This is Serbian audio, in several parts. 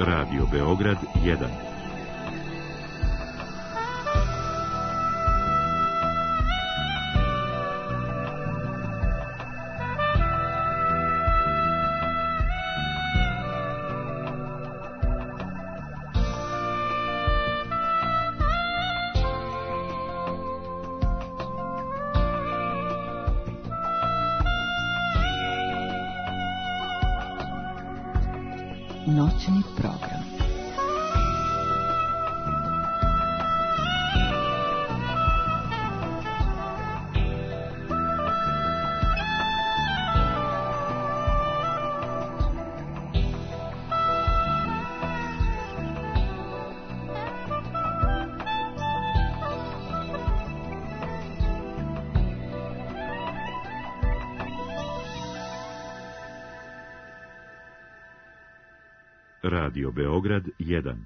Radio Beograd 1. Noćni program. Radio Beograd 1.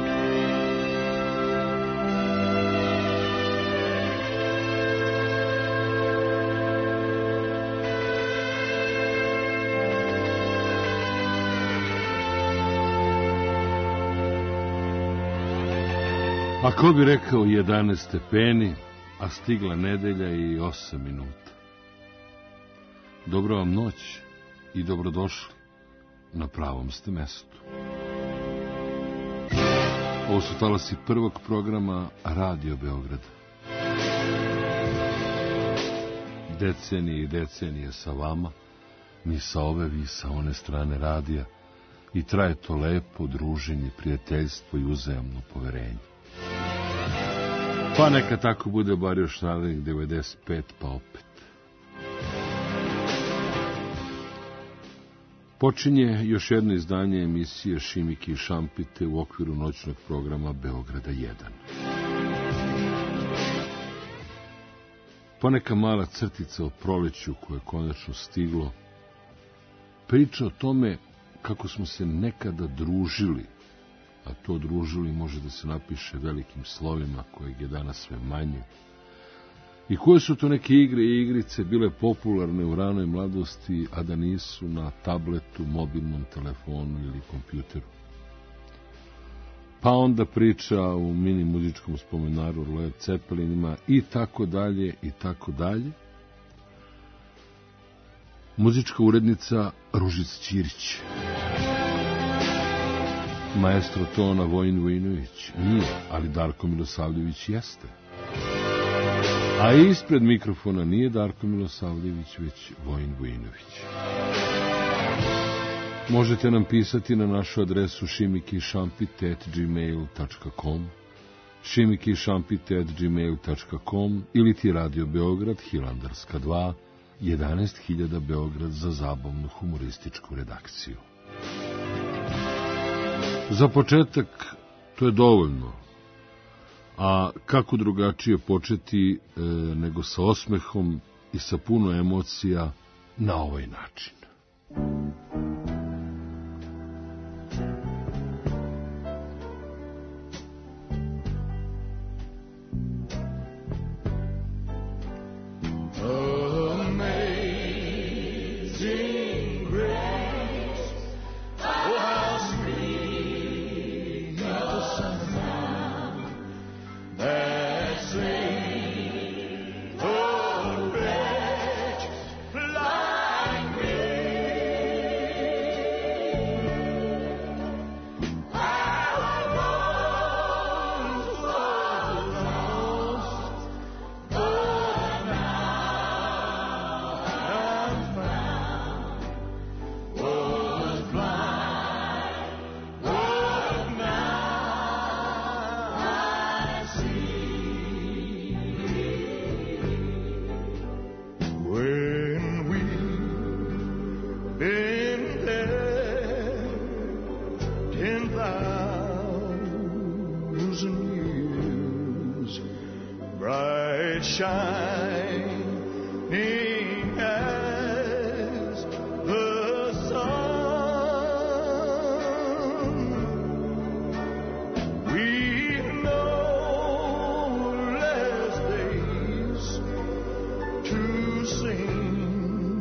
A ko bi rekao 11 stepeni, a stigla nedelja i 8 minuta. Dobro vam noć i dobrodošli. Na pravom ste mestu. Ovo su talasi prvog programa Radio Beograd. Decenije i decenije sa vama, mi sa ove, vi sa one strane radija, i traje to lepo druženje, prijateljstvo i uzajamno poverenje. Pa neka tako bude bar još narednih 95, pa opet. Počinje još jedno izdanje emisije Šimike i Šampite u okviru noćnog programa Beograda 1. Poneka mala crtica o proleću koje je konačno stiglo priča o tome kako smo se nekada družili, a to družili može da se napiše velikim slovima kojeg je danas sve manje. I koje su to neke igre i igrice bile popularne u ranoj mladosti, a da nisu na tabletu, mobilnom telefonu ili kompjuteru. Pa onda priča u mini muzičkom spomenaru Led Zeppelinima i tako dalje i tako dalje. Muzička urednica Ružica Ćirić. Maestro tona Vojin Vujinović nije, ali Darko Milosavljević jeste. A ispred mikrofona nije Darko Milosavljević, već Vojin Vujinović. Možete nam pisati na našu adresu šimikišampite@gmail.com, šimikišampite@gmail.com ili ti Radio Beograd, Hilandarska 2, 11.000 Beograd za zabavnu humorističku redakciju. Za početak to je dovoljno. A kako drugačije početi nego sa osmehom i sa puno emocija na ovaj način.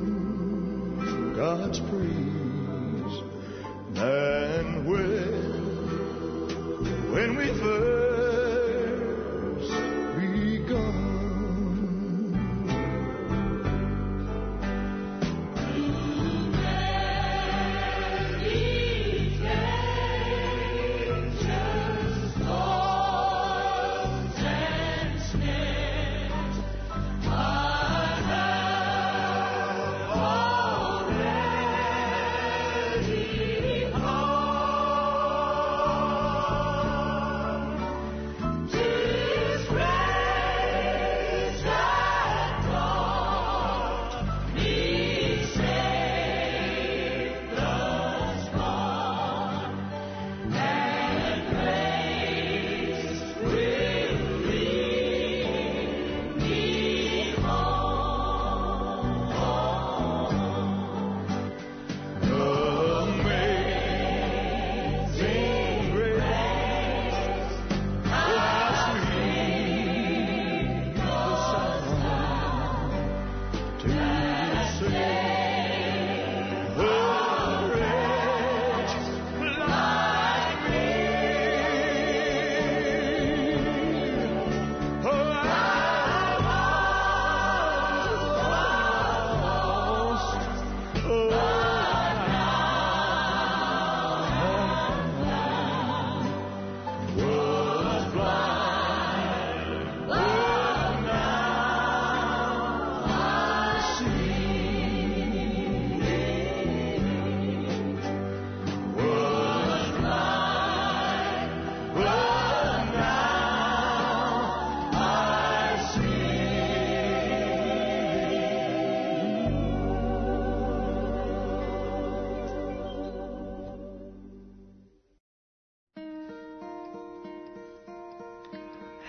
God's praise, and with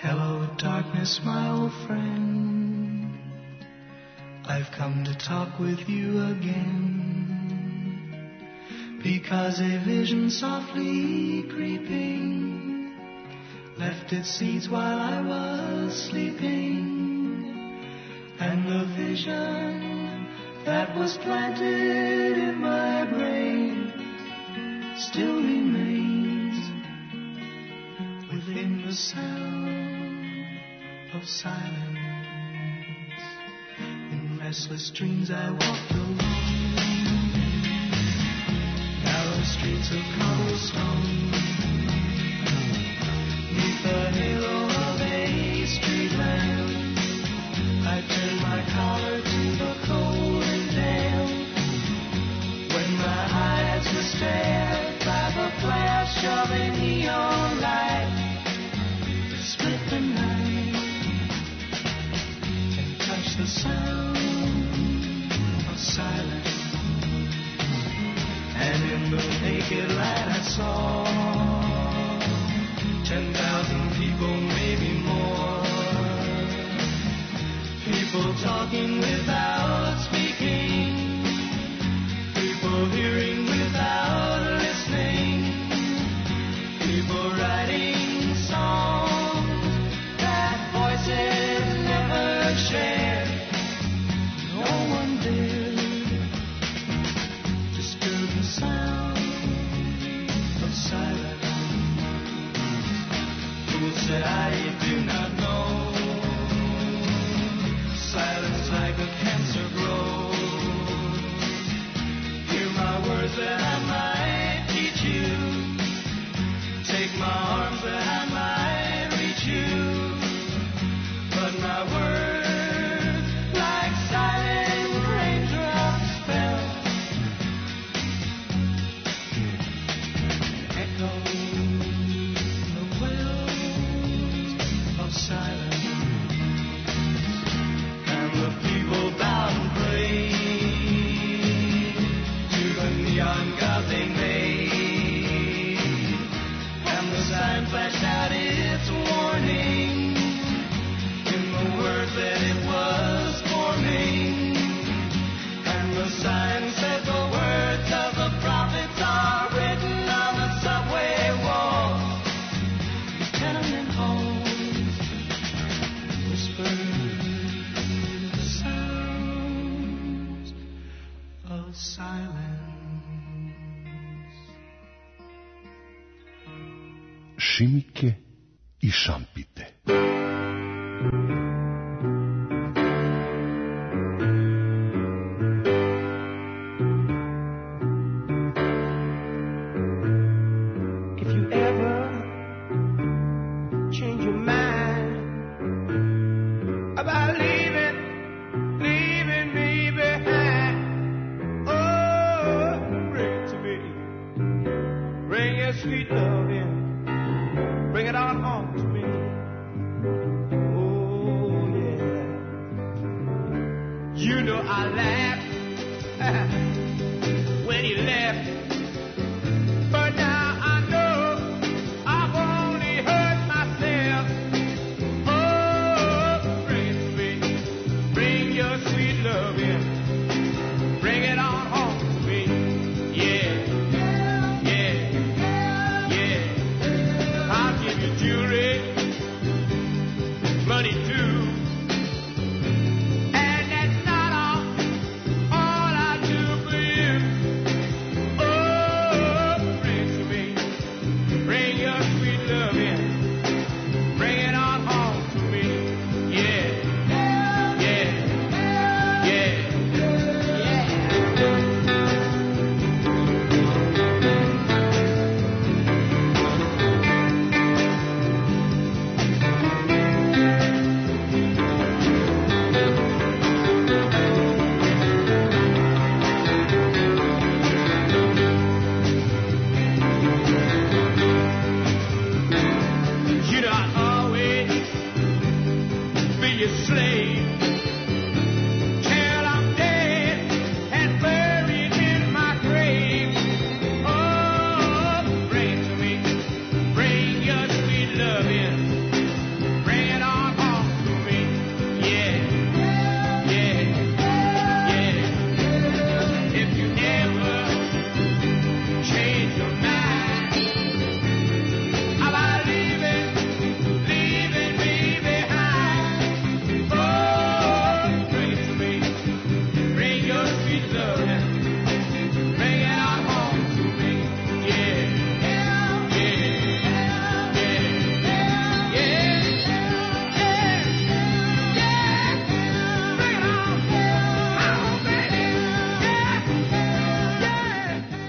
Hello, darkness, my old friend. I've come to talk with you again, because a vision softly creeping left its seeds while I was sleeping, and the vision that was planted in my brain still remains within the sound of silence. In restless dreams I walked alone, narrow streets of cobblestone, neath the halo of a street lamp. I turned my collar to the cold and damp, when my eyes were stared by the flash of a neon light that split the night and touched the sound of silence. And in the naked light I saw 10,000 people, maybe more, people talking without speaking, people hearing without listening, people writing songs that voices never shared. No one dared disturb the sound of silence. Fools said, I do not know, silence like a cancer grows. Hear my words that I might teach you, take my arms that I might reach you, but my words like silent raindrops fell, echo the wells of silence. The people bow and pray to the neon god they made, and the sign flashed out its warning in the words that it was forming, and the sign said the words of the prophets are written on the subway walls, the tenement halls, whispered Šimike i šampite. If you ever change your mind about leaving me behind, oh, bring it to me, bring your sweet love in. Bring it on home to me.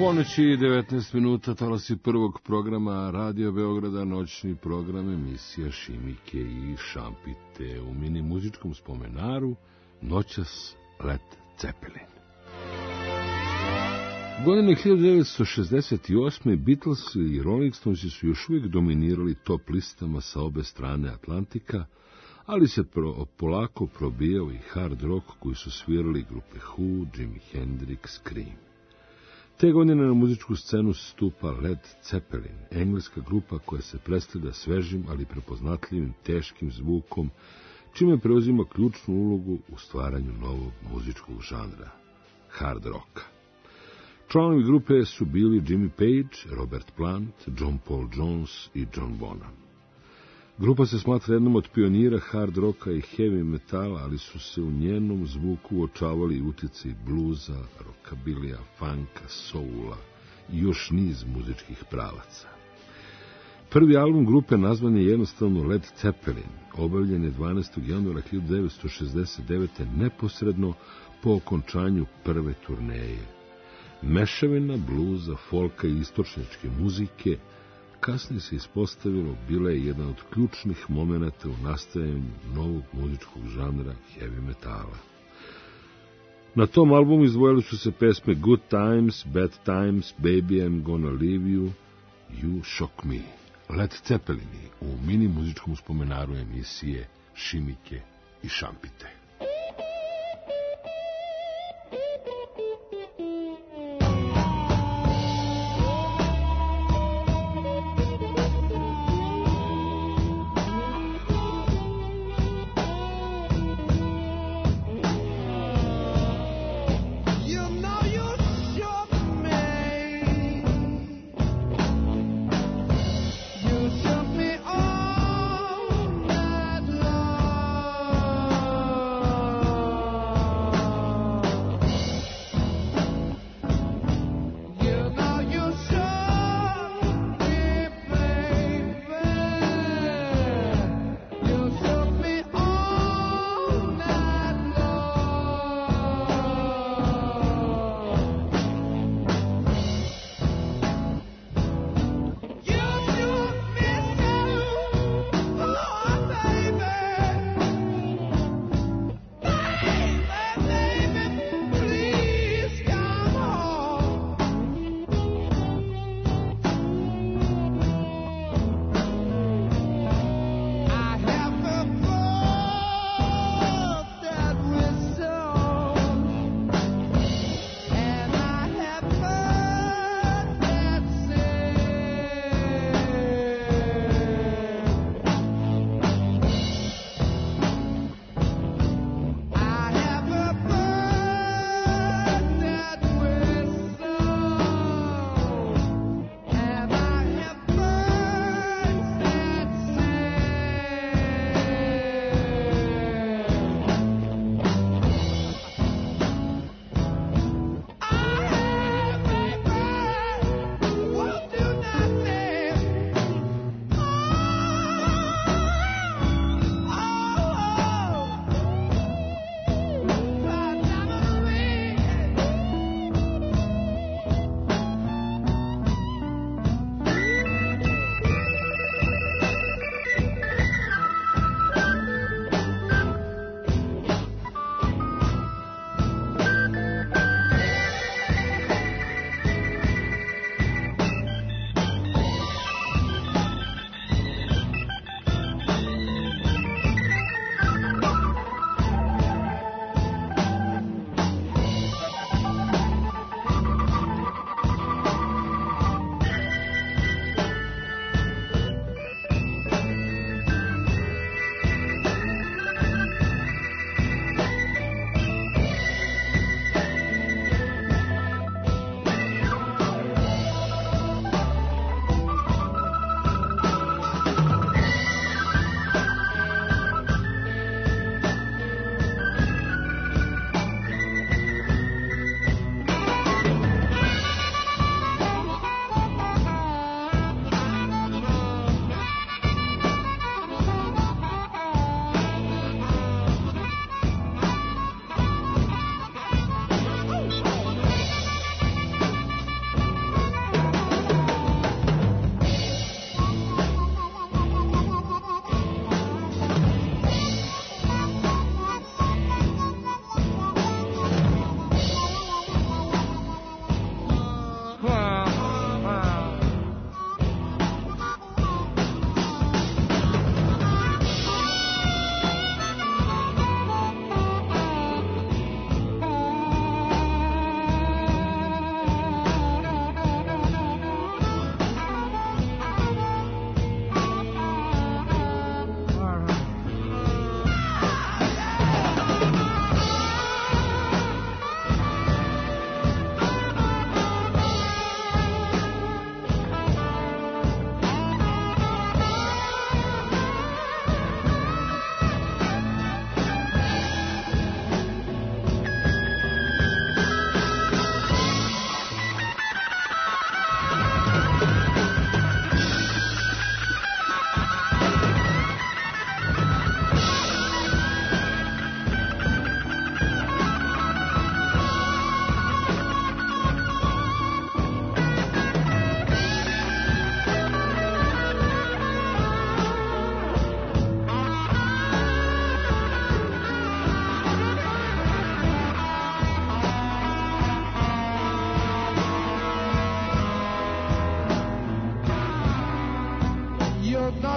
Ponoći 19 minuta, talasi prvog programa Radio Beograda, noćni program emisija Šimike i Šampite. U mini muzičkom spomenaru noćas Led Zeppelin. Godine 1968. Beatles i Rolling Stonesi su još uvijek dominirali top listama sa obe strane Atlantika, ali se polako probijao i hard rock koji su svirali grupe Who, Jimi Hendrix, Cream. Te godine na muzičku scenu stupa Led Zeppelin, engleska grupa koja se predstavlja svežim, ali prepoznatljivim, teškim zvukom, čime preuzima ključnu ulogu u stvaranju novog muzičkog žanra, hard rocka. Članovi grupe su bili Jimmy Page, Robert Plant, John Paul Jones i John Bonham. Grupa se smatra jednom od pionira hard rocka i heavy metala, ali su se u njenom zvuku uočavali utjecaj bluza, rockabilija, funka, soula i još niz muzičkih pravaca. Prvi album grupe nazvan je jednostavno Led Zeppelin, objavljen je 12. januara 1969. neposredno po okončanju prve turneje. Mešavina bluza, folka i istočničke muzike kasnije se ispostavilo bila je jedan od ključnih momenata u nastajanju novog muzičkog žanra heavy metala. Na tom albumu izdvojili su se pesme Good Times, Bad Times, Baby I'm Gonna Leave You, You Shock Me. Led Zeppelini u mini muzičkom spomenaru emisije Šimike i Šampite.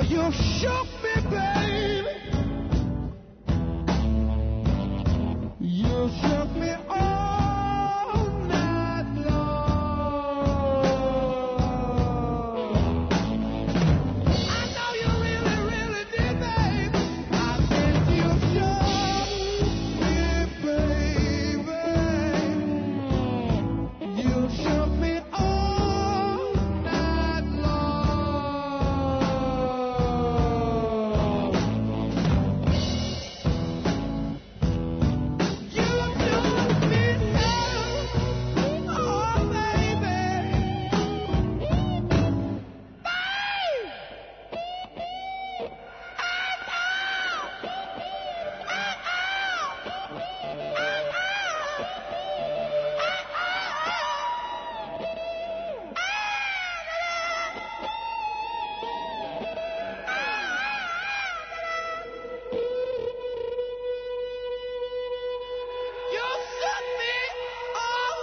you shook me, baby. You shook me all night long. I know you really, really did, baby. I said you shook me, baby. You shook me all night long. You shook me down, oh baby. You shook me all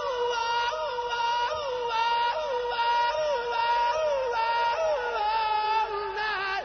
night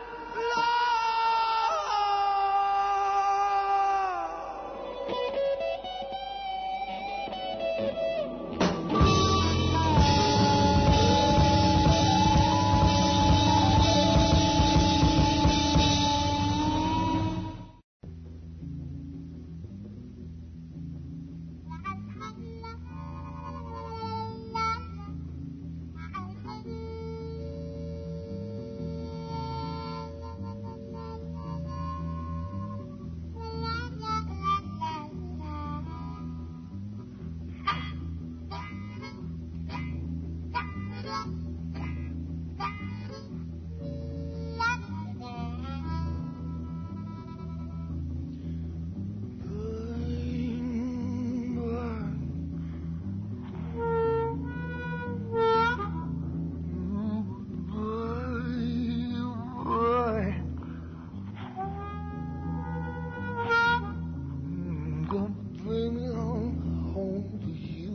Gonna bring it on home to you.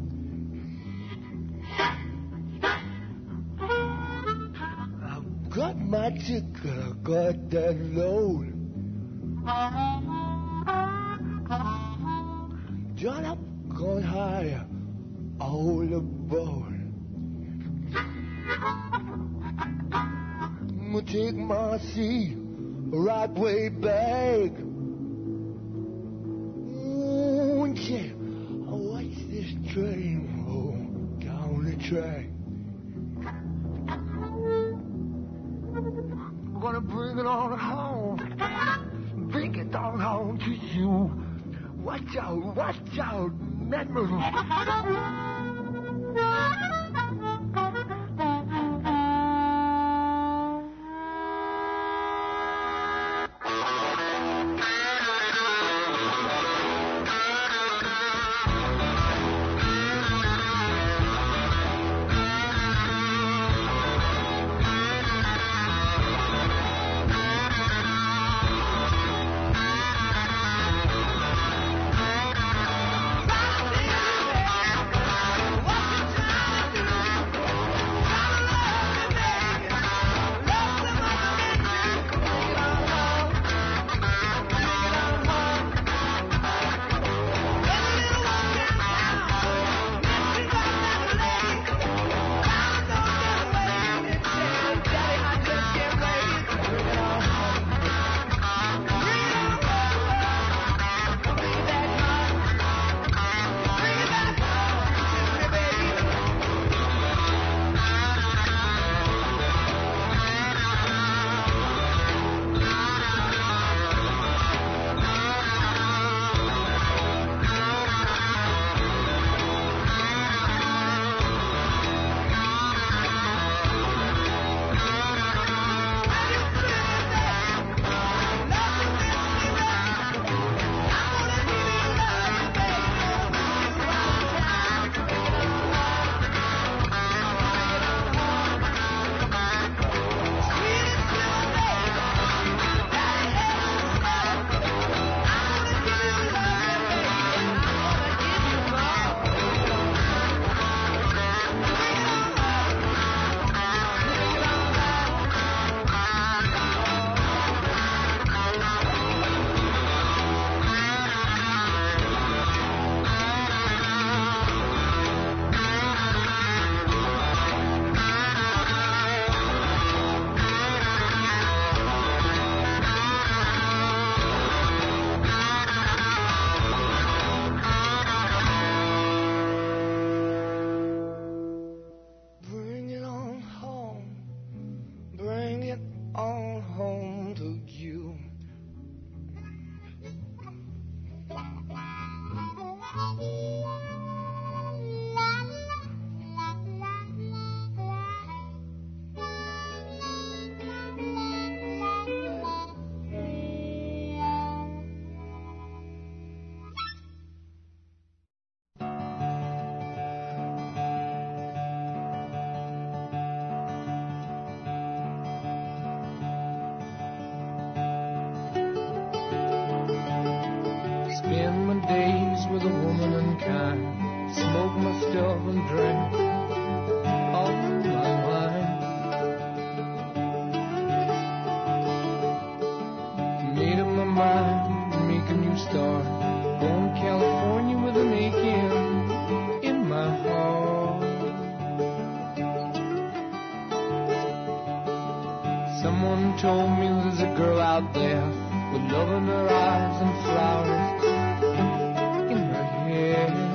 I've got my ticket, I got that load. John, I'm going higher, all aboard. I'm gonna take my seat right way back. Ooh, yeah, I'll watch this train roll down the track. I'm gonna bring it on home. Bring it on home to you. Watch out, memory. stuff and drank all my wine. Made up my mind to make a new start, going to California with an aching in my heart. Someone told me there's a girl out there with love in her eyes and flowers in her hair.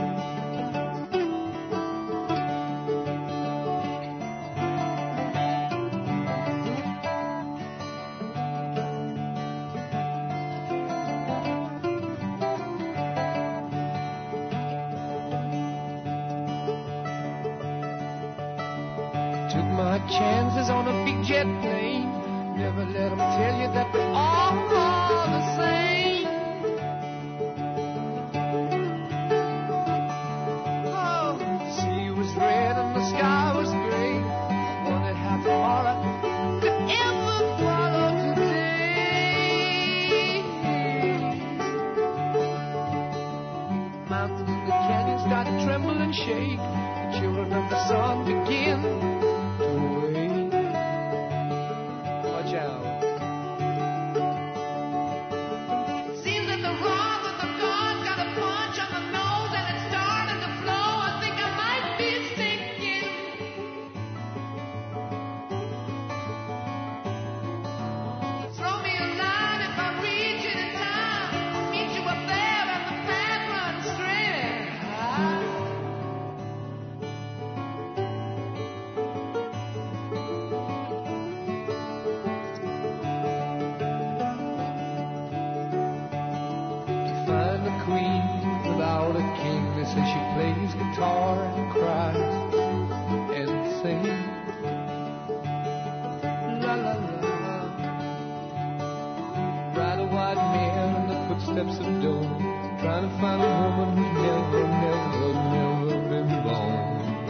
Took my chances on a big jet plane. Never let them tell you that we're all the same. Oh, the sea was red and the sky was gray. Wondered how tomorrow could ever follow today. Mountains and the canyons start to tremble and shake. The children of the sun begin to wake. Watch out. Seems that the wrong of the gods got a punch on the nose and it's starting to flow. I think I might be sinking. Throw me a line if I reach it in time. Meet you up there and the path runs straight. Find a queen without a king. They say she plays guitar and cries and sings. La la la la. Ride a white mare in the footsteps of doom, trying to find a woman who's never, never, never been born.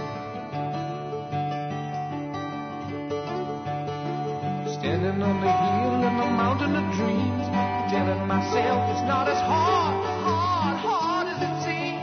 Standing on the hill in the mountain of dreams, telling myself it's not as hard as it seems.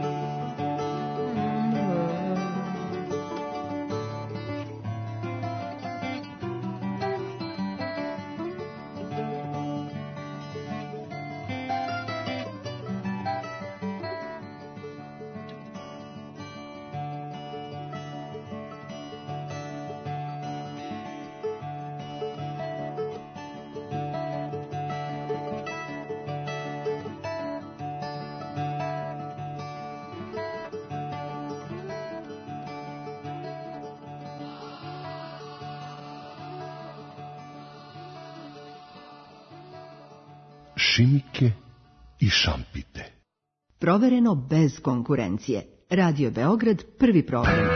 Šimike i šampite. Provereno bez konkurencije. Radio Beograd, prvi program.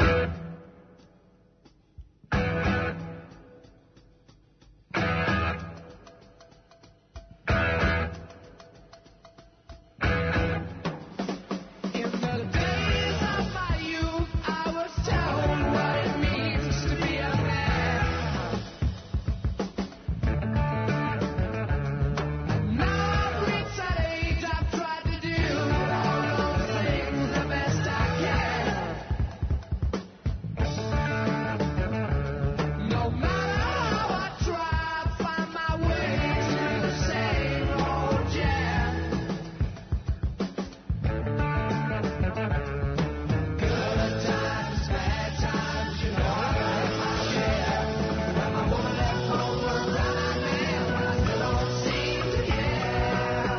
In the days of my youth, I was told what it means to be a man. Now I've reached that age, I've tried to do all those things the best I can. No matter how I try, I find my way through the same old jam. Good times, bad times, you know I got my share. When my woman left home for a right man, but I still don't seem to care.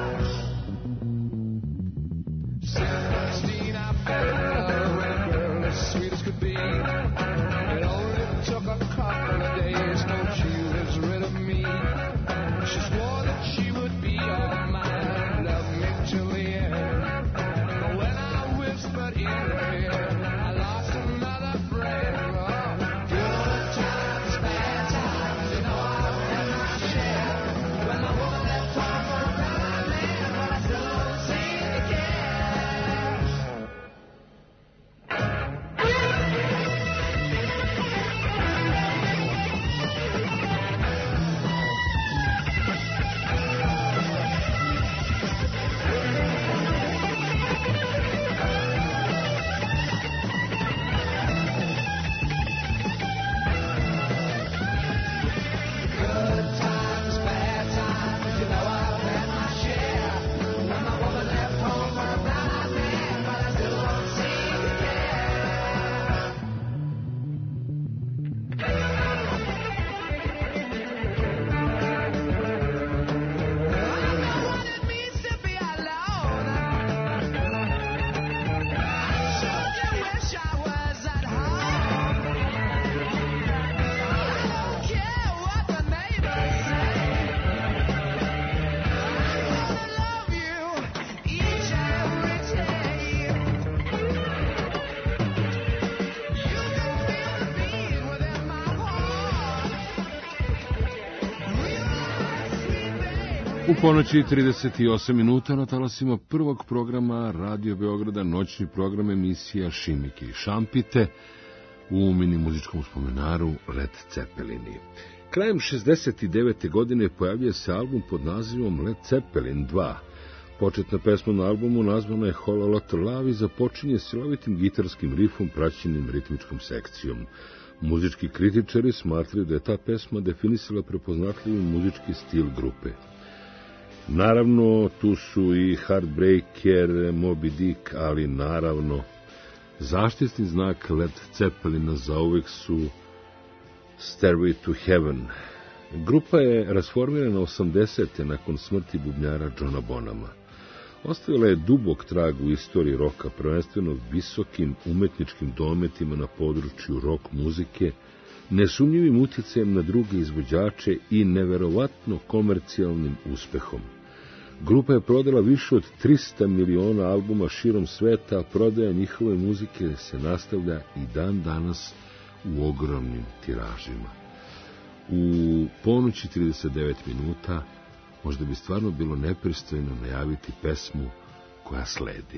16, I fell in love with a girl as sweet as could be. It only took a couple of days, no, she was rid of me. She swore that she would be all mine, love me till the end. But when I whispered in her ear, I lost another friend. Oh, Good times, bad times, you know I've had my share. When my woman left home for a right man, but I still don't seem to care. U ponoći 38 minuta na talasima prvog programa Radio Beograda, noćni program emisija Šimike i šampite u mini muzičkom spomenaru Led Zeppelini. Krajem 69. godine pojavljuje se album pod nazivom Led Zeppelin 2. Početna pesma na albumu nazvana je Whole Lotta Love i započinje silovitim gitarskim rifom praćenim ritmičkom sekcijom. Muzički kritičari smatraju da je ta pesma definisala prepoznatljivi muzički stil grupe. Naravno, tu su i Heartbreaker, Moby Dick, ali naravno, zaštitni znak Led Zeppelina zauvek su Stairway to Heaven. Grupa je rasformirana 80. nakon smrti bubnjara Johna Bonhama. Ostavila je dubok trag u istoriji roka, prvenstveno visokim umetničkim dometima na području rock muzike, nesumnjivim utjecajem na druge izvođače i neverovatno komercijalnim uspehom. Grupa je prodala više od 300 miliona albuma širom sveta, a prodaja njihove muzike se nastavlja i dan danas u ogromnim tiražima. U ponoći 39 minuta možda bi stvarno bilo nepristojno najaviti pesmu koja sledi.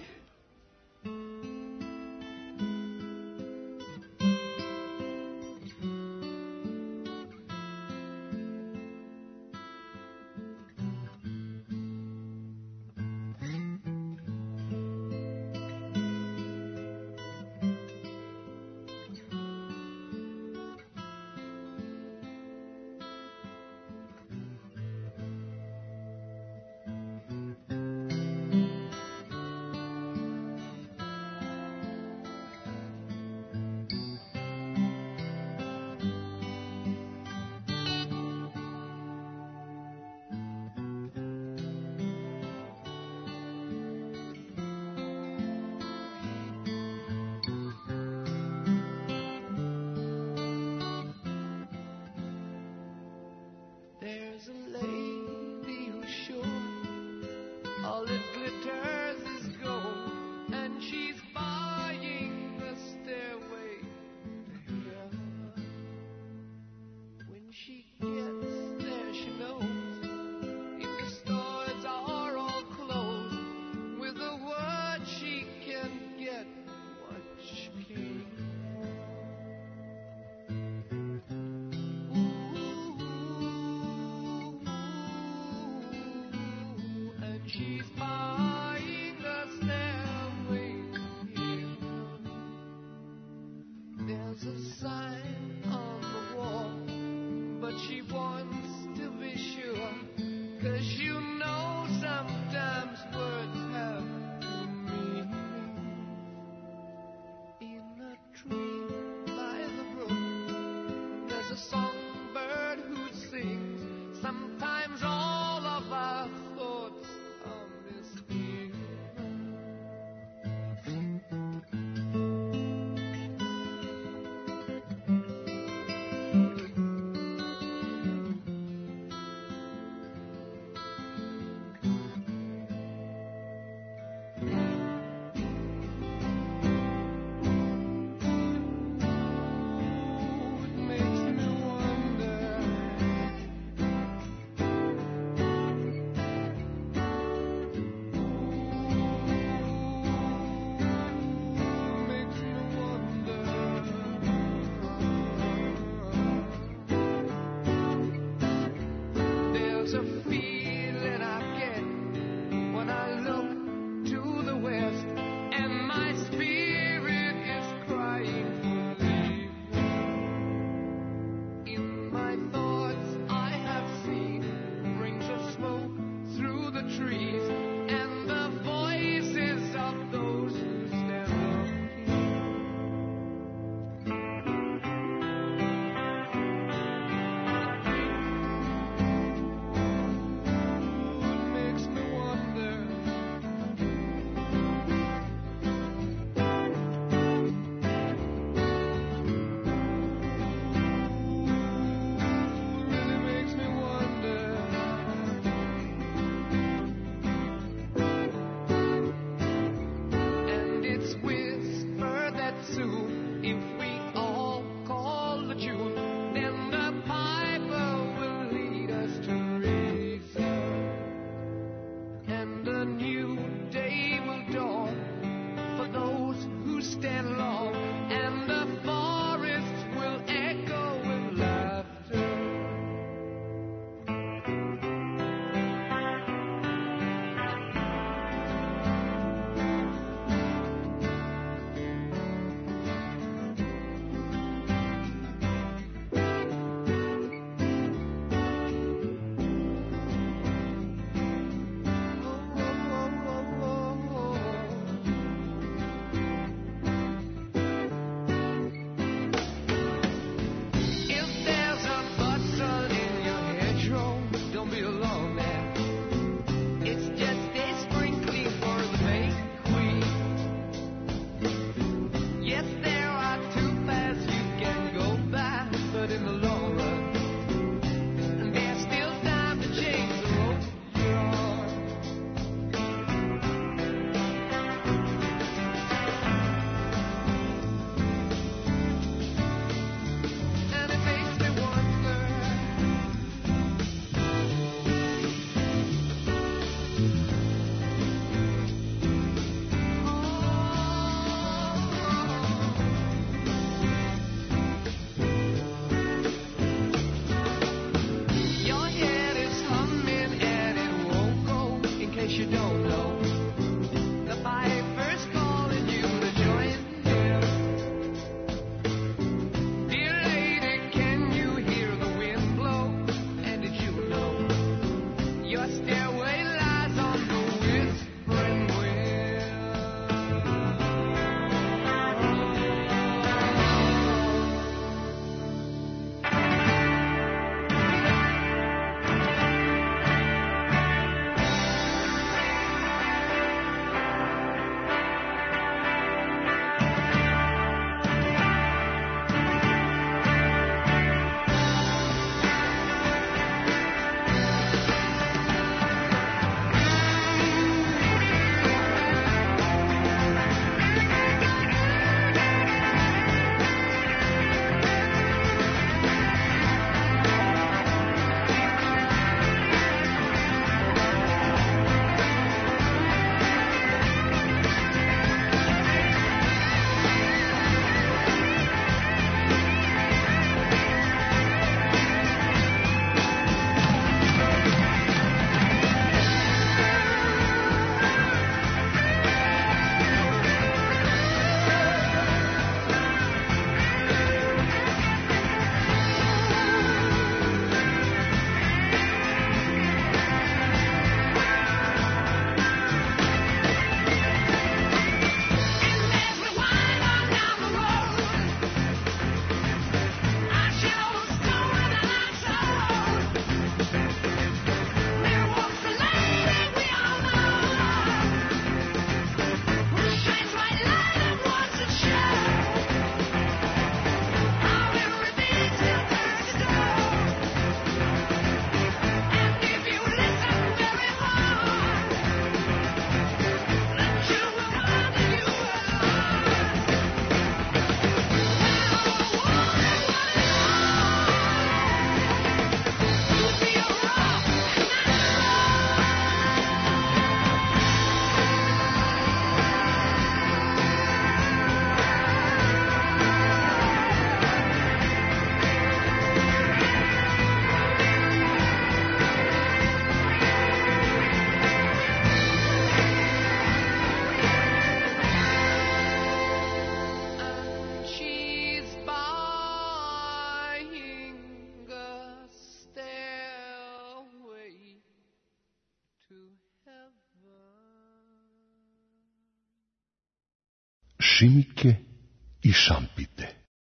šimike i šampite.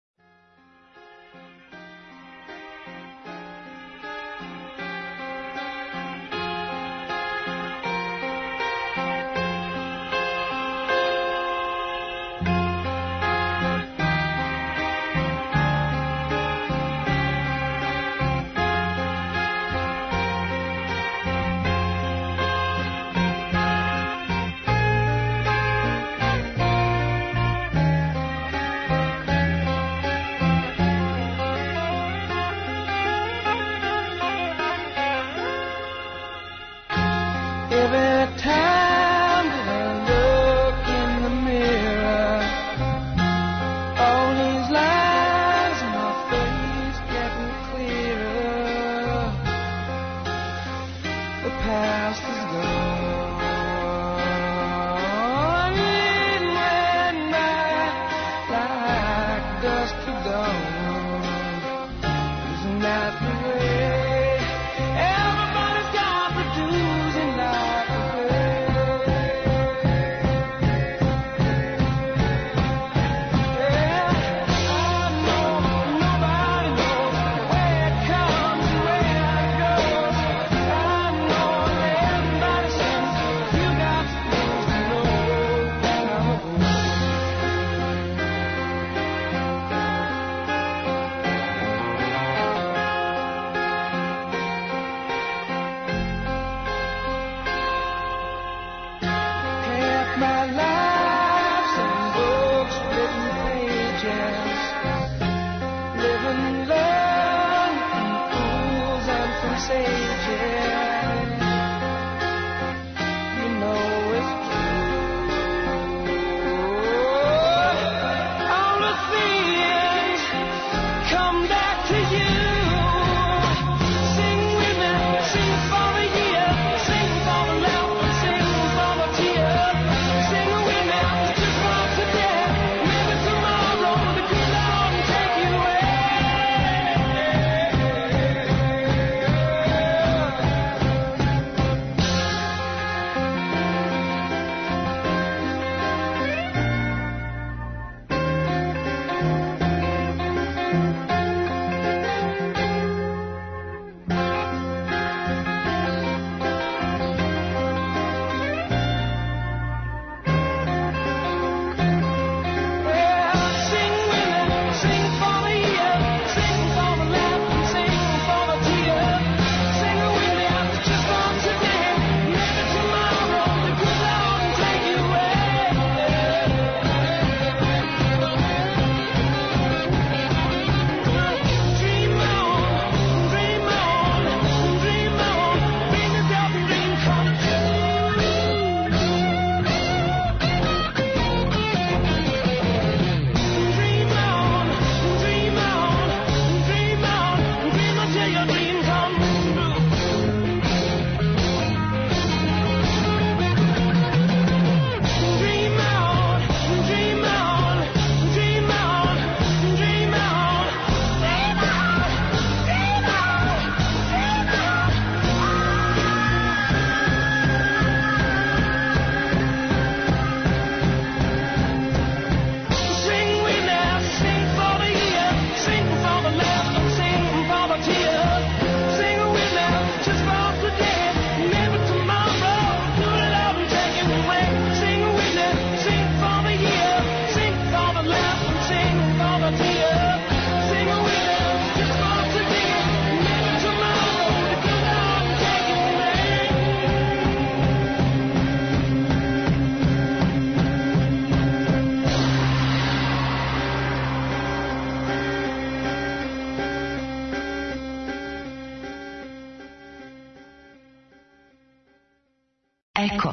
Eko.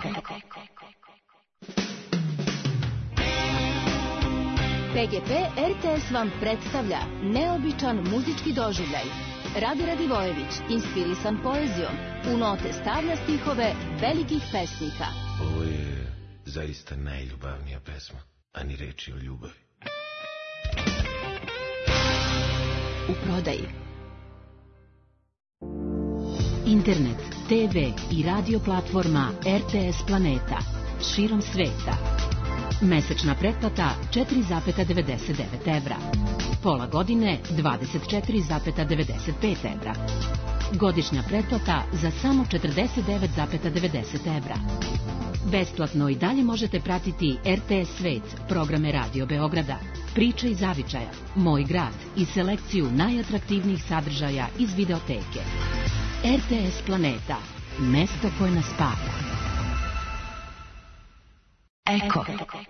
PGP RTS vam predstavlja neobičan muzički doživljaj. Rade Radivojević, inspirisan poezijom, u note stavlja stihove velikih pesnika. Ovo je zaista najljubavnija pesma, a ni reči o ljubavi. U prodaji. Internet, TV i radio platforma RTS Planeta. Širom sveta. Mesečna pretplata 4,99 evra. Pola godine 24,95 evra. Godišnja pretplata za samo 49,90 evra. Besplatno i dalje možete pratiti RTS Svet, programe Radio Beograda, Priče iz zavičaja, Moj grad i selekciju najatraktivnijih sadržaja iz videoteke. RTS Planeta, mesto koje nas spaja. Eko.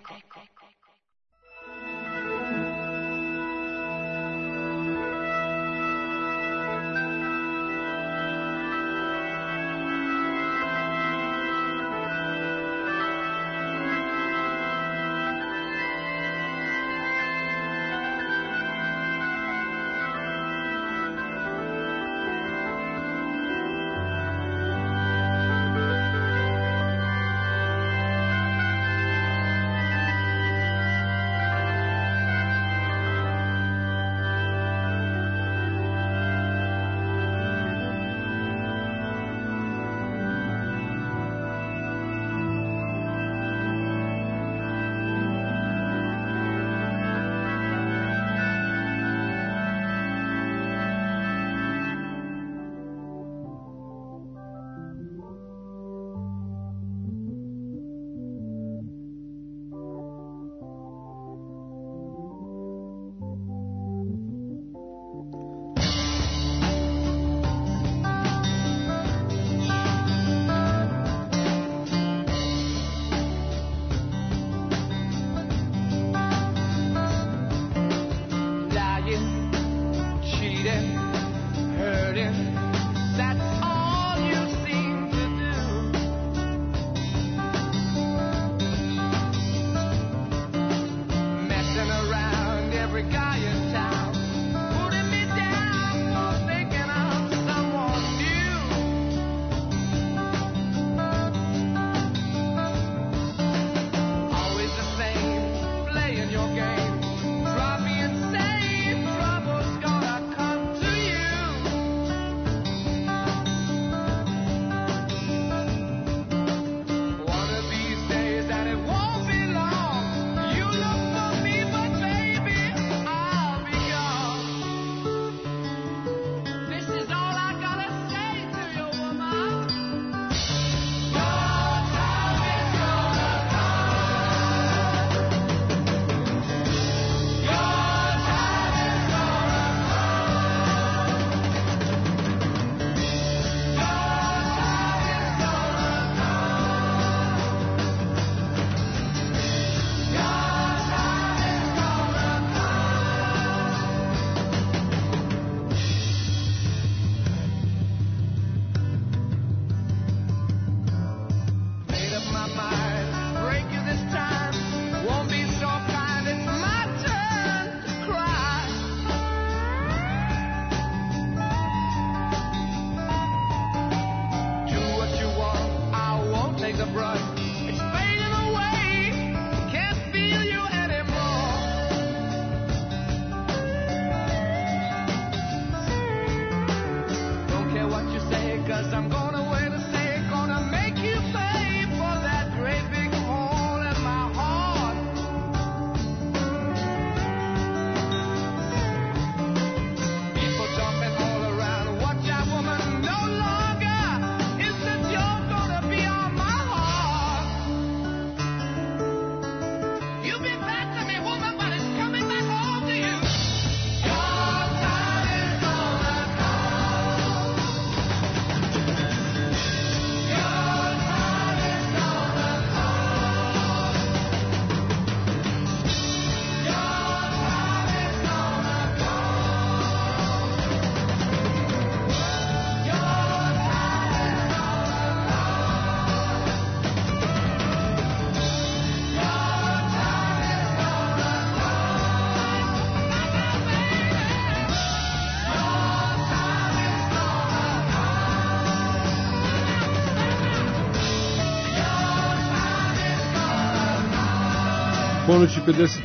Ponoći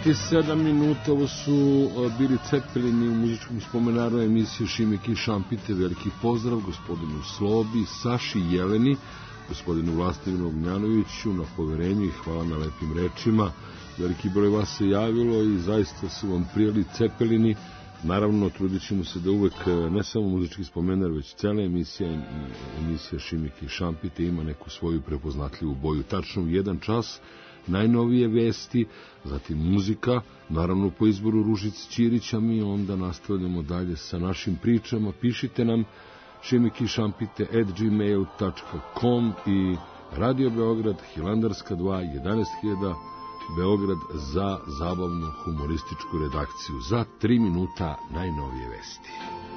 57 minuta, ovo su bili Cepelini u muzičkom spomenaru emisije Šimik i Šampite. Veliki pozdrav gospodinu Slobi, Saši Jeleni, gospodinu Vlastiminu Ognjanoviću na poverenju i hvala na lepim rečima. veliki broj vas se javilo i zaista su vam prijeli Cepelini. Naravno, trudit ćemo se da uvek ne samo muzički spomenar, već cela emisija Šimike i Šampite ima neku svoju prepoznatljivu boju. Tačno u 1 čas najnovije vesti, zatim muzika, naravno po izboru Ružice Ćirić, a mi onda nastavljamo dalje sa našim pričama. Pišite nam šimikišampite@gmail.com i Radio Beograd, Hilandarska 2, 11.000, Beograd za zabavnu humorističku redakciju. Za 3 minuta najnovije vesti.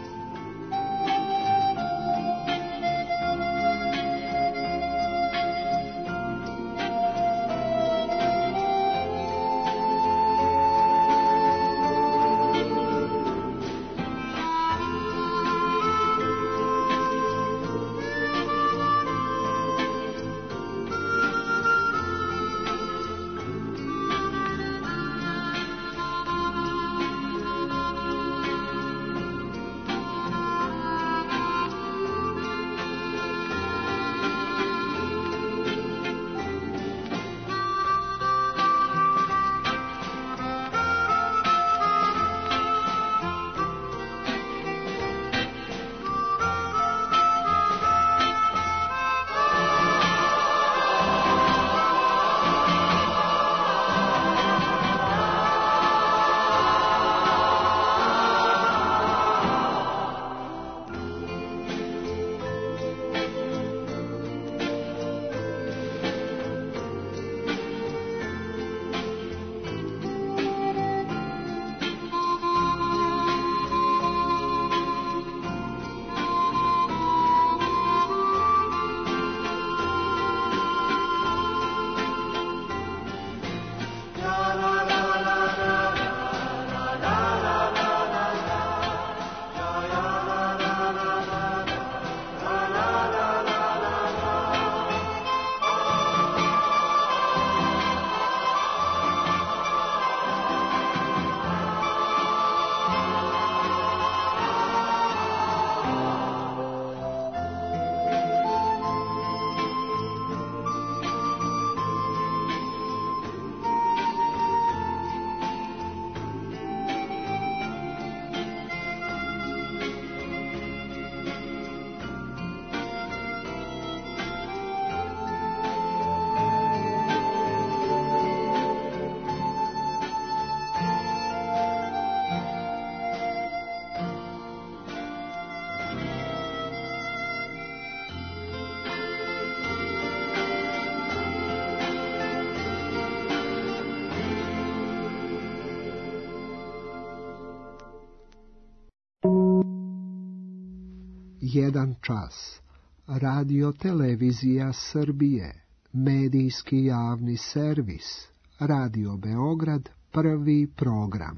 Jedan čas. Radio Televizija Srbije. Medijski javni servis. Radio Beograd. Prvi program.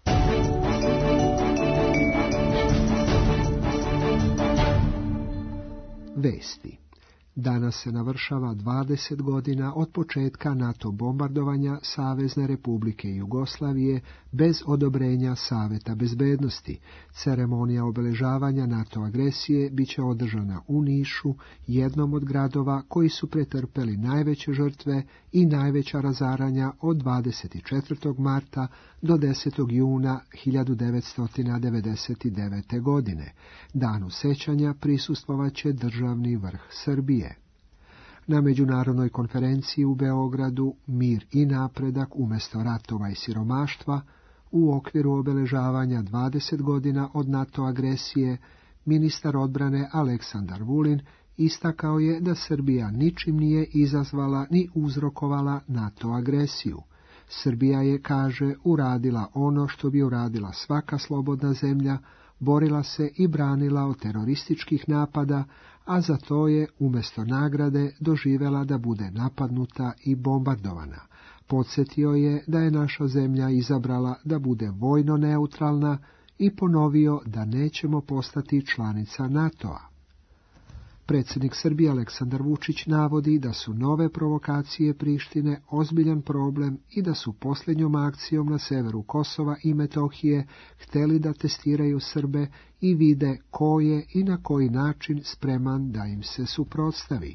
Vesti. Danas se navršava 20 godina od početka NATO bombardovanja Savezne Republike Jugoslavije bez odobrenja Saveta bezbednosti. Ceremonija obeležavanja NATO agresije biće održana u Nišu, jednom od gradova koji su pretrpeli najveće žrtve i najveća razaranja od 24. marta do 10. juna 1999. godine. Danu sećanja prisustvovaće državni vrh Srbije. Na međunarodnoj konferenciji u Beogradu Mir i napredak umjesto ratova i siromaštva u okviru obeležavanja 20 godina od NATO agresije, ministar odbrane Aleksandar Vulin istakao je da Srbija ničim nije izazvala ni uzrokovala NATO agresiju. Srbija je, kaže, uradila ono što bi uradila svaka slobodna zemlja, borila se i branila od terorističkih napada, a za to je umjesto nagrade doživjela da bude napadnuta i bombardovana. Podsjetio je da je naša zemlja izabrala da bude vojno neutralna i ponovio da nećemo postati članica NATO-a. Predsjednik Srbije Aleksandar Vučić navodi da su nove provokacije Prištine ozbiljan problem i da su posljednjom akcijom na severu Kosova i Metohije htjeli da testiraju Srbe i vide ko je i na koji način spreman da im se suprotstavi.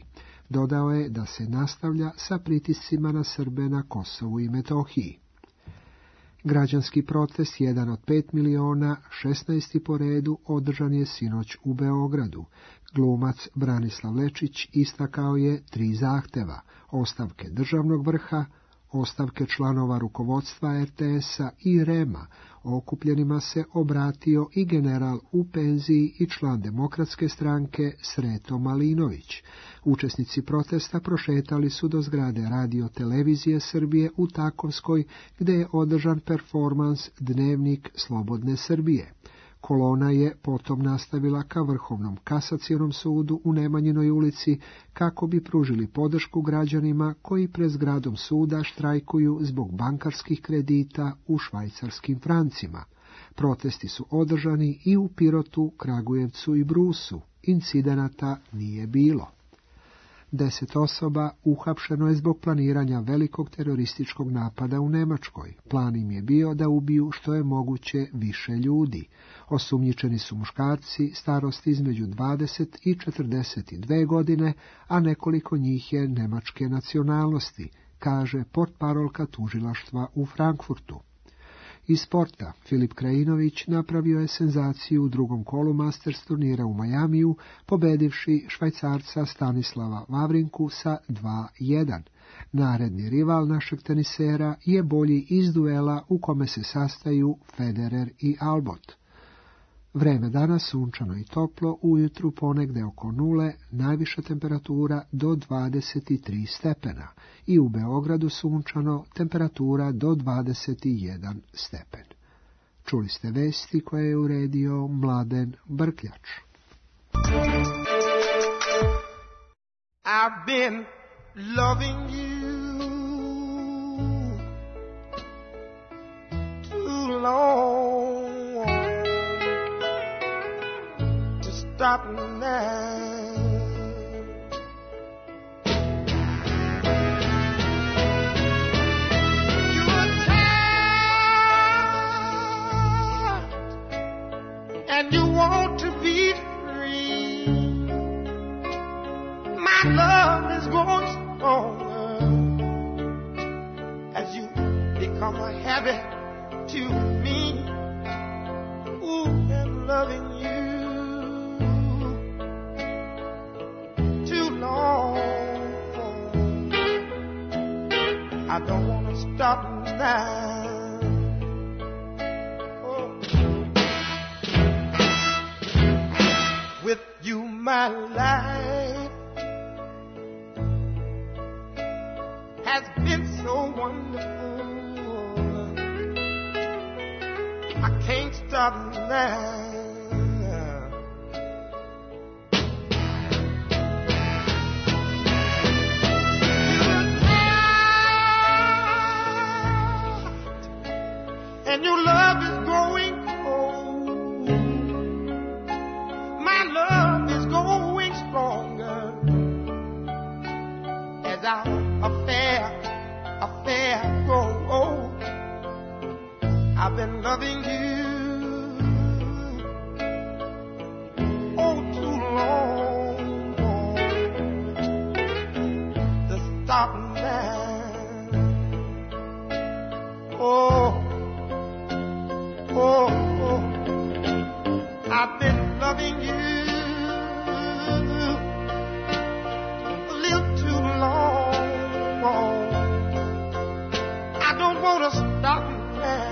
Dodao je da se nastavlja sa pritiscima na Srbe na Kosovu i Metohiji. Građanski protest, jedan od 5 miliona, 16. po redu, održan je sinoć u Beogradu. Glumac Branislav Lečić istakao je 3 zahteva: ostavke državnog vrha, ostavke članova rukovodstva RTS-a i REM-a. Okupljenima se obratio i general u penziji i član Demokratske stranke Sreto Malinović. Učesnici protesta prošetali su do zgrade Radio televizije Srbije u Takovskoj, gde je održan performans Dnevnik Slobodne Srbije. Kolona je potom nastavila ka Vrhovnom kasacionom sudu u Nemanjinoj ulici kako bi pružili podršku građanima koji pred zgradom suda štrajkuju zbog bankarskih kredita u švajcarskim francima. Protesti su održani i u Pirotu, Kragujevcu i Brusu. Incidenata nije bilo. 10 osoba uhapšeno je zbog planiranja velikog terorističkog napada u Nemačkoj. Plan im je bio da ubiju što je moguće više ljudi. Osumnjičeni su muškarci starosti između 20 i 42 godine, a nekoliko njih je nemačke nacionalnosti, kaže portparolka tužilaštva u Frankfurtu. Iz sporta, Filip Krajinović napravio je senzaciju u drugom kolu Masters turnira u Majamiju, pobedivši Švajcarca Stanislava Vavrinku sa 2:1. Naredni rival našeg tenisera je bolji iz duela u kome se sastaju Federer i Albot. Vreme danas sunčano i toplo, ujutru ponegde oko 0, najviša temperatura do 23 stepena i u Beogradu sunčano, temperatura do 21 stepen. Čuli ste vesti koje je uredio Mladen Brkljač. I've been loving you too long to stop now. You're tired and you want to be free. My love is growing stronger as you become a habit to me. Ooh, and loving you too long. I don't want to stop now. Oh. With you, my life has been so wonderful. I can't stop now. You're tired, and your love is growing cold. My love is growing stronger as our affair grow old. I've been loving you oh too long to stop now. Oh, oh, oh, I've been loving you a little too long. I don't want to stop now.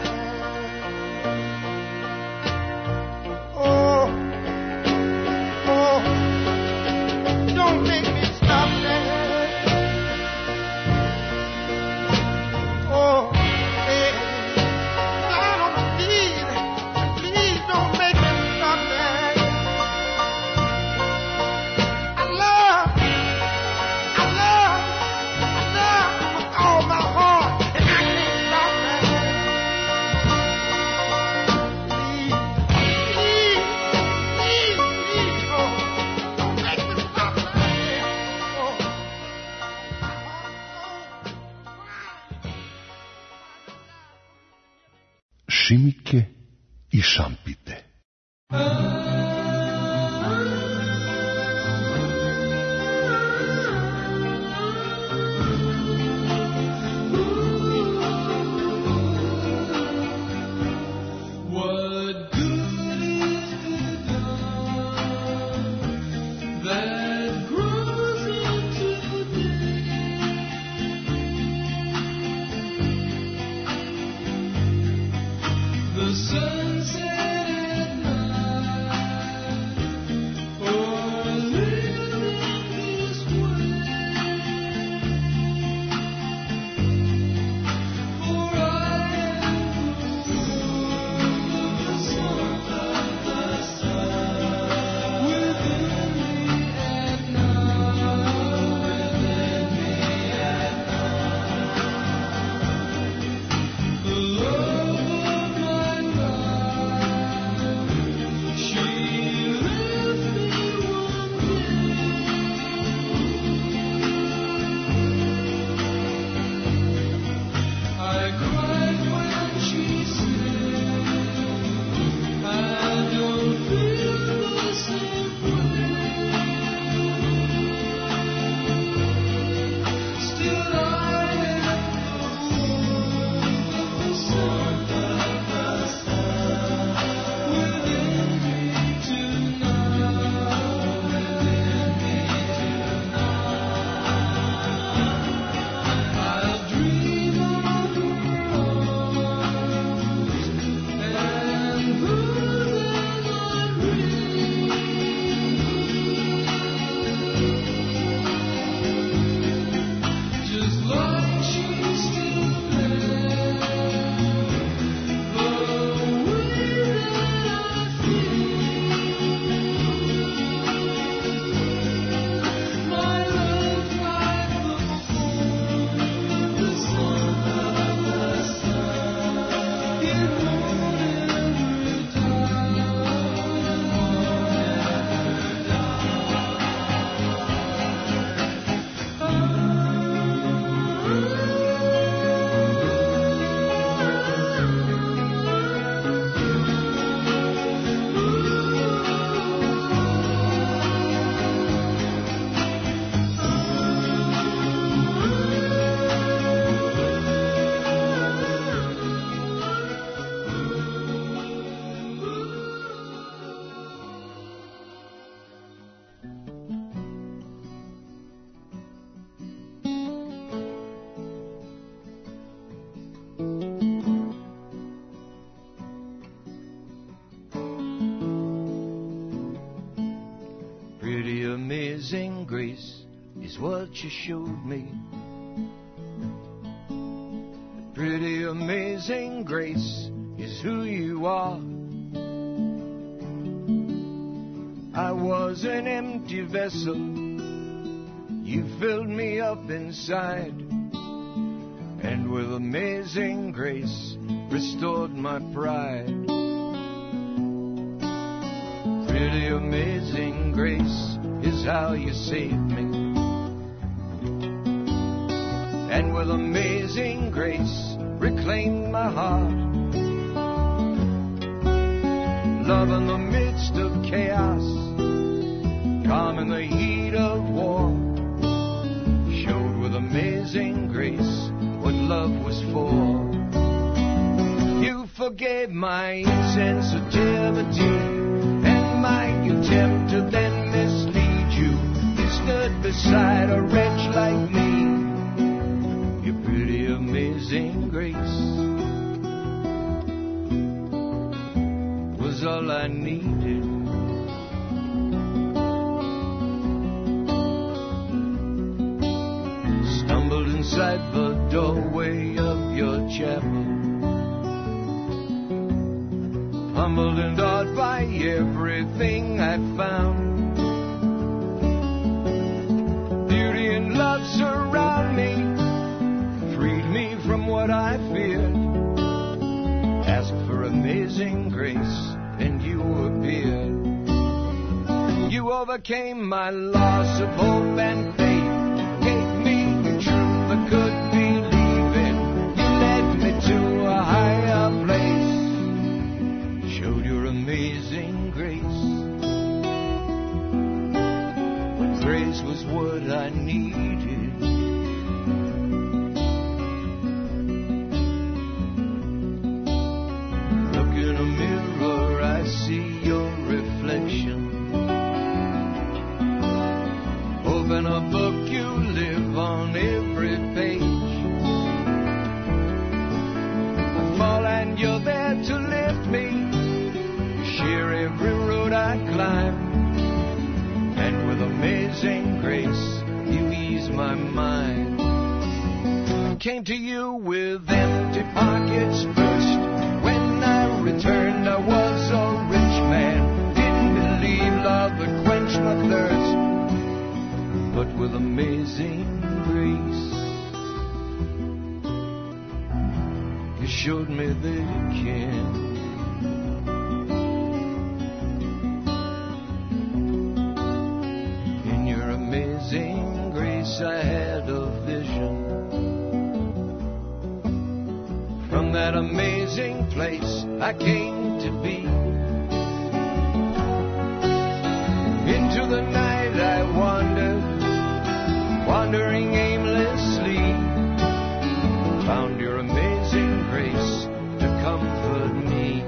Oh, oh, don't make me stop now. Oh, hey, down on my knees, please don't make me stop now. I love with all my heart, and I can't stop now. Please, oh, don't make me stop now. Oh, my heart, Šimike i šampite. Amazing grace is what you showed me. Pretty amazing grace is who you are. I was an empty vessel, you filled me up inside, and with amazing grace restored my pride. Pretty amazing grace is how you saved me, and with amazing grace reclaimed my heart. Love in the midst of chaos, calm in the heat of war, showed with amazing grace what love was for. You forgave my insensitivity and my contempt to then mislead you. You stood beside a wretch like me. Your pretty amazing grace was all I needed. Stumbled inside the doorway of your chapel, humbled and awed by everything I found. Beauty and love surround me, freed me from what I feared. Asked for amazing grace, and you appeared. You overcame my loss of hope and faith, gave me the truth I could believe in. You led me to a higher place, showed your amazing grace. When grace was what I needed. Look in a mirror, I see your reflection. Open a book, you live on every page. I fall and you're there to lift me. climb, and with amazing grace you ease my mind. Came to you with empty pockets first. When I returned, I was a rich man. Didn't believe love would quench my thirst, but with amazing grace, you showed me that you can. In your amazing grace, I had a vision. From that amazing place I came to be. Into the night I wandered, wandering aimlessly. Found your amazing grace to comfort me.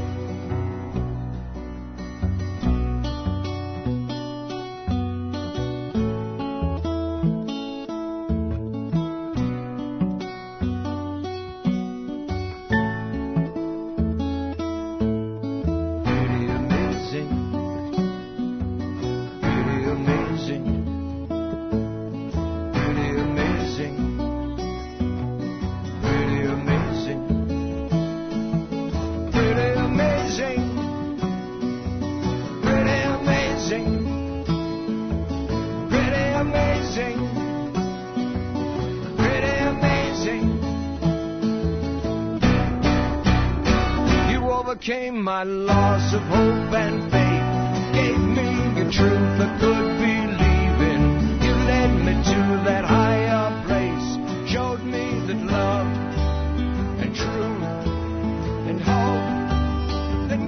Overcame my loss of hope and faith, gave me the truth I could believe in. You led me to that higher place, showed me that love and truth and hope and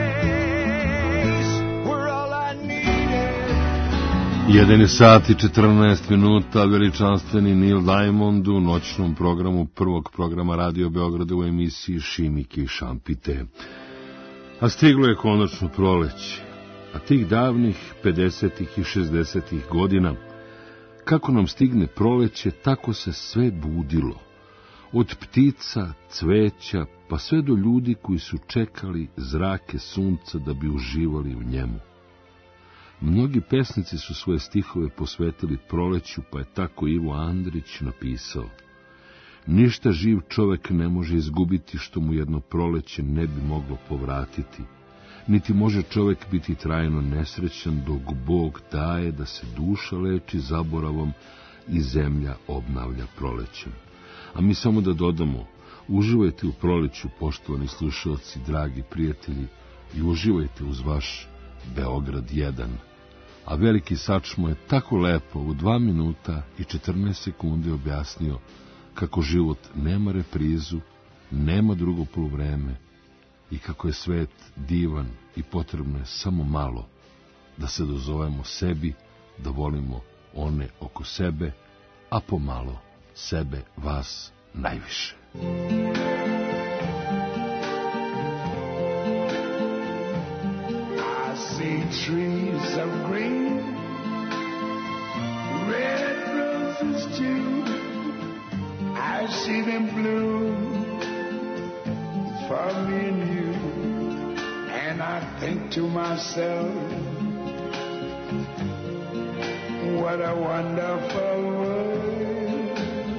grace were all I needed. 1 sat i 14 minuta, veličanstveni Neil Diamond u noćnom programu prvog programa Radio Beograda u emisiji Šimike i šampite. A stiglo je konačno proleće, a tih davnih 50. i 60. godina, kako nam stigne proleće, tako se sve budilo. Od ptica, cveća, pa sve do ljudi koji su čekali zrake sunca da bi uživali u njemu. Mnogi pesnici su svoje stihove posvetili proleću, pa je tako Ivo Andrić napisao: ništa živ čovek ne može izgubiti što mu jedno proleće ne bi moglo povratiti, niti može čovek biti trajno nesrećan dok Bog daje da se duša leči zaboravom i zemlja obnavlja prolećem. A mi samo da dodamo, uživajte u proleću, poštovani slušalci, dragi prijatelji, i uživajte uz vaš Beograd 1. A veliki Sačmo je tako lepo u 2 minuta i 14 sekundi objasnio kako život nema reprizu, nema drugo poluvreme i kako je svet divan i potrebno je samo malo da se dozovemo sebi, da volimo one oko sebe, a pomalo sebe, vas najviše. I see trees of green, red roses too. I see them bloom for me and you, and I think to myself, what a wonderful world.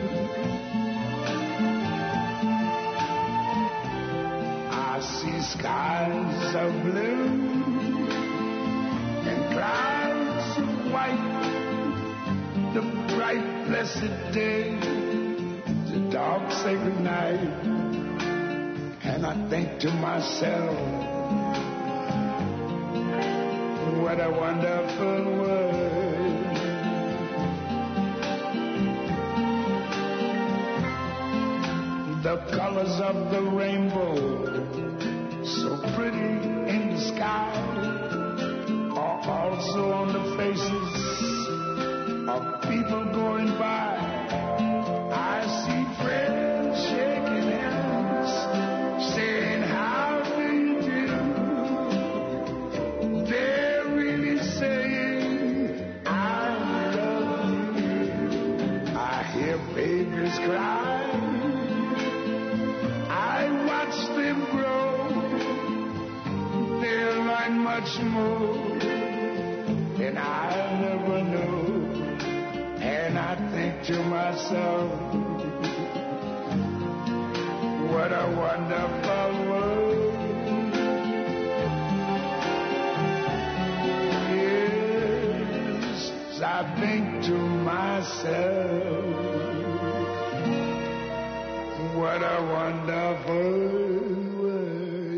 I see skies of blue and clouds of white, the bright blessed day, the dark sacred night, and I think to myself, what a wonderful world. The colors of the rainbow, so pretty in the sky, are also on the faces of people going by. I see friends shaking hands, saying, how do you do? They're really saying, I love you. I hear babies cry, I watch them grow, much more than I ever knew. And I think to myself, what a wonderful world. Yes, I think to myself, what a wonderful world.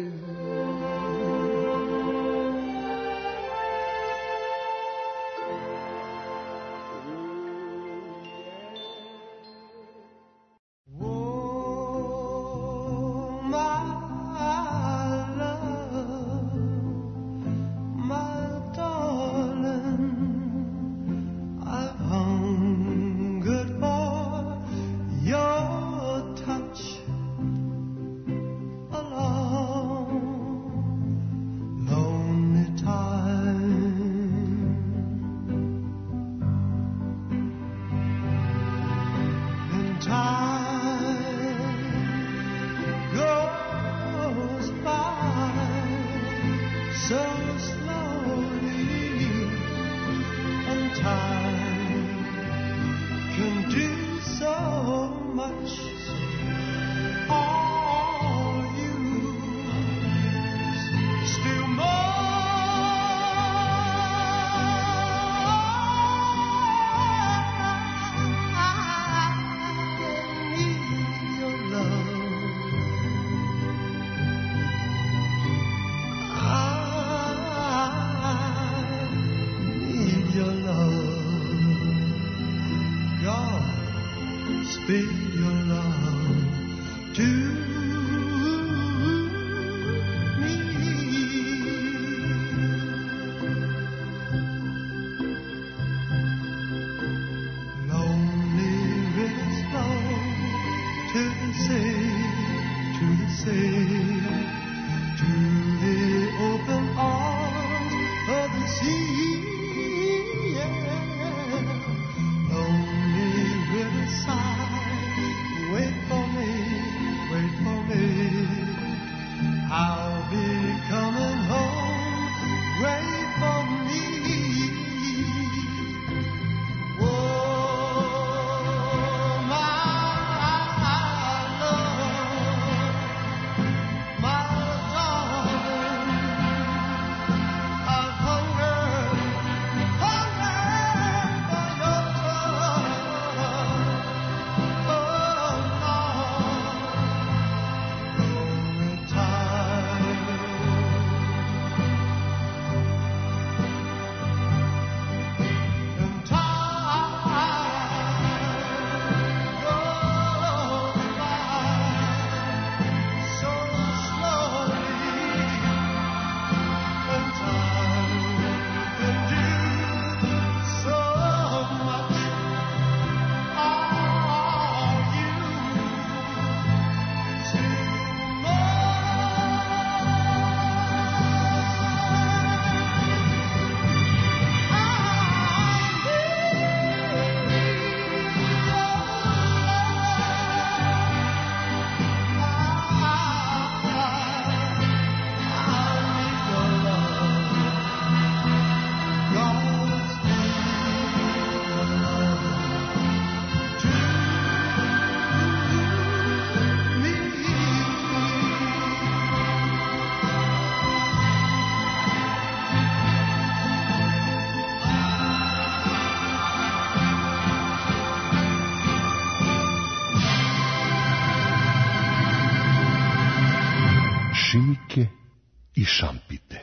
šimike i šampite.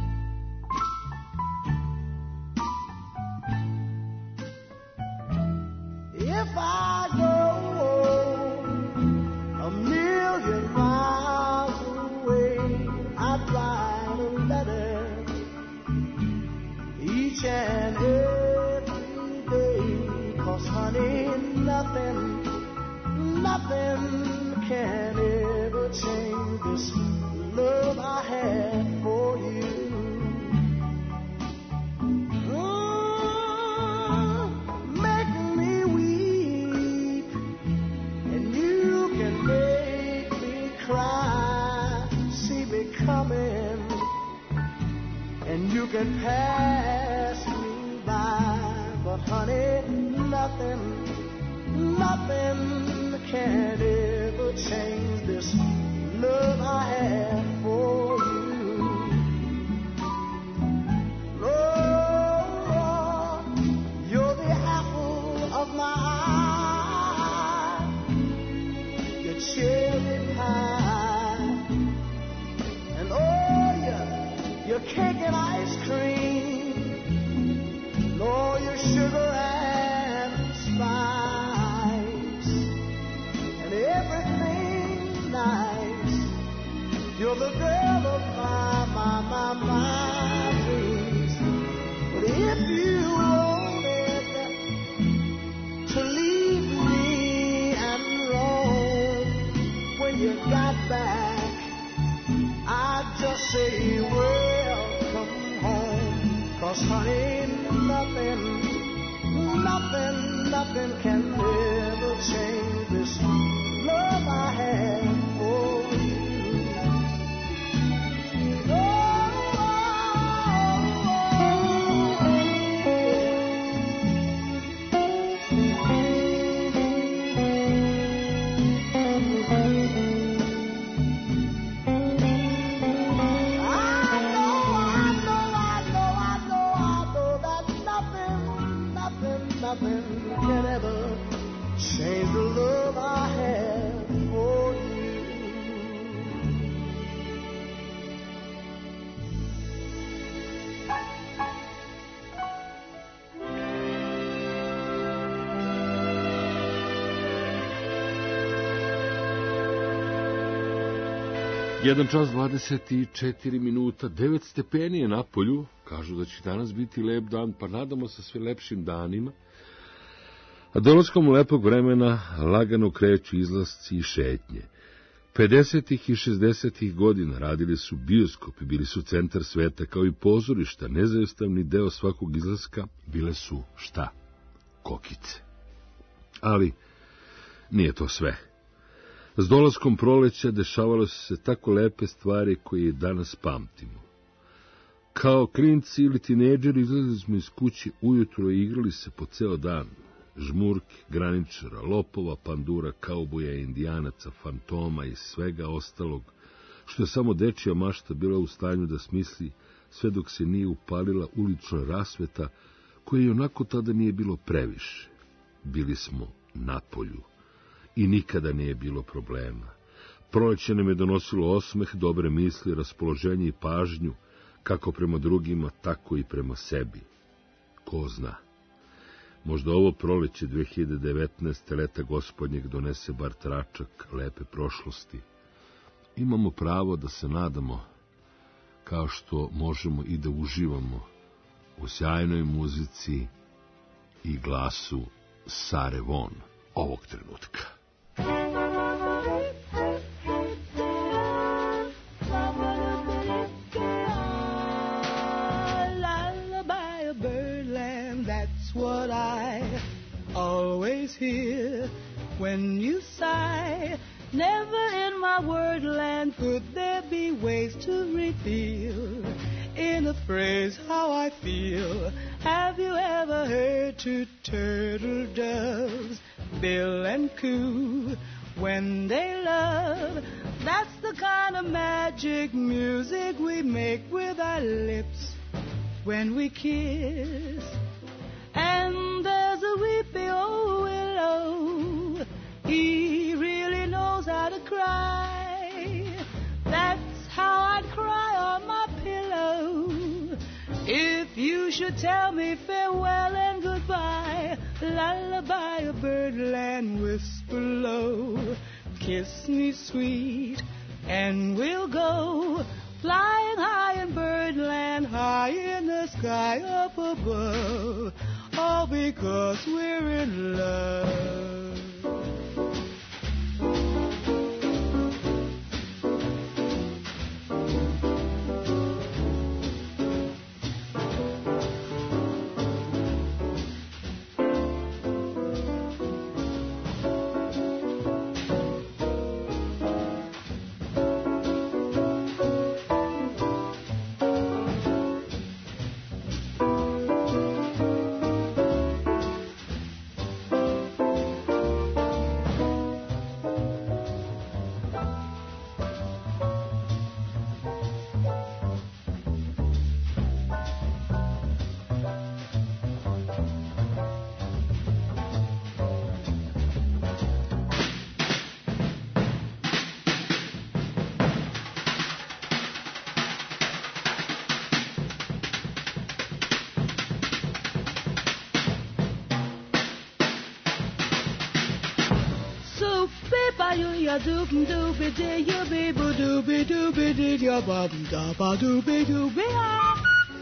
If I go a million miles away, I'd write a letter each and every day. 'Cause honey, nothing can ever change this love I have for you. And You can pass me by, but honey, nothing can ever change this love I have for you. Lord, you're the apple of my eye, your cherry pie, and oh, your cake and ice cream, Lord, your sugar and spice, and everything nice. You're the girl of my dreams. But if you wanted to leave me and roam when you got back, I'd just say welcome home. 'Cause honey, nothing can ever change this love I have for you. Nothing can ever change the love I have for you. Jedan čas 24 minuta, 9 stepeni je napolju, kažu da će danas biti lep dan, pa nadamo se sve lepšim danima. A dolaskom lepog vremena lagano kreću izlasci i šetnje. 50. i 60. godina radili su bioskopi, bili su centar sveta, kao i pozorišta, neizostavni deo svakog izlaska, bile su šta? Kokice. Ali nije to sve. S dolaskom proleća dešavalo su se tako lepe stvari koje danas pamtimo. Kao klinci ili tinejdžeri izlazili smo iz kuće ujutro i igrali se po ceo dan. Žmurki, graničara, lopova, pandura, kauboja, indijanaca, fantoma i svega ostalog, što je samo dečija mašta bila u stanju da smisli, sve dok se nije upalila ulična rasveta, koje i onako tada nije bilo previše. Bili smo na polju i nikada nije bilo problema. Proleće nam je donosilo osmeh, dobre misli, raspoloženje i pažnju, kako prema drugima, tako i prema sebi. Ko zna? Možda ovo proleće 2019. leta gospodnjeg donese bar tračak lepe prošlosti. Imamo pravo da se nadamo, kao što možemo i da uživamo u sjajnoj muzici i glasu Sare Vaughan ovog trenutka. What I always hear when you sigh. Never in my wordland could there be ways to reveal in a phrase how I feel. Have you ever heard two turtle doves bill and coo when they love? That's the kind of magic music we make with our lips when we kiss. And there's a weepy old willow, he really knows how to cry. That's how I'd cry on my pillow if you should tell me farewell and goodbye. Lullaby of birdland, whisper low, kiss me sweet, and we'll go flying high in birdland, high in the sky up above. All because we're in love. ya doop doopy dee ya be boo doopy doopy dee ya ba da ba doopy doopy ah.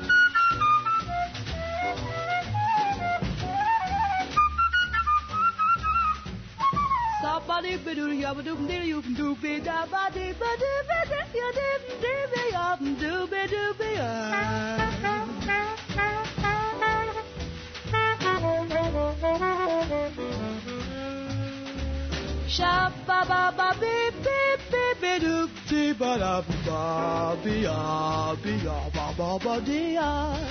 Somebody be do ya ba doop dee you doopy da ba dee ba doopy dee ya doop doopy ya doopy doopy ah. Sha ba ba ba beep beep beep beep doop dee ba da ba be ya ba ba dee ya.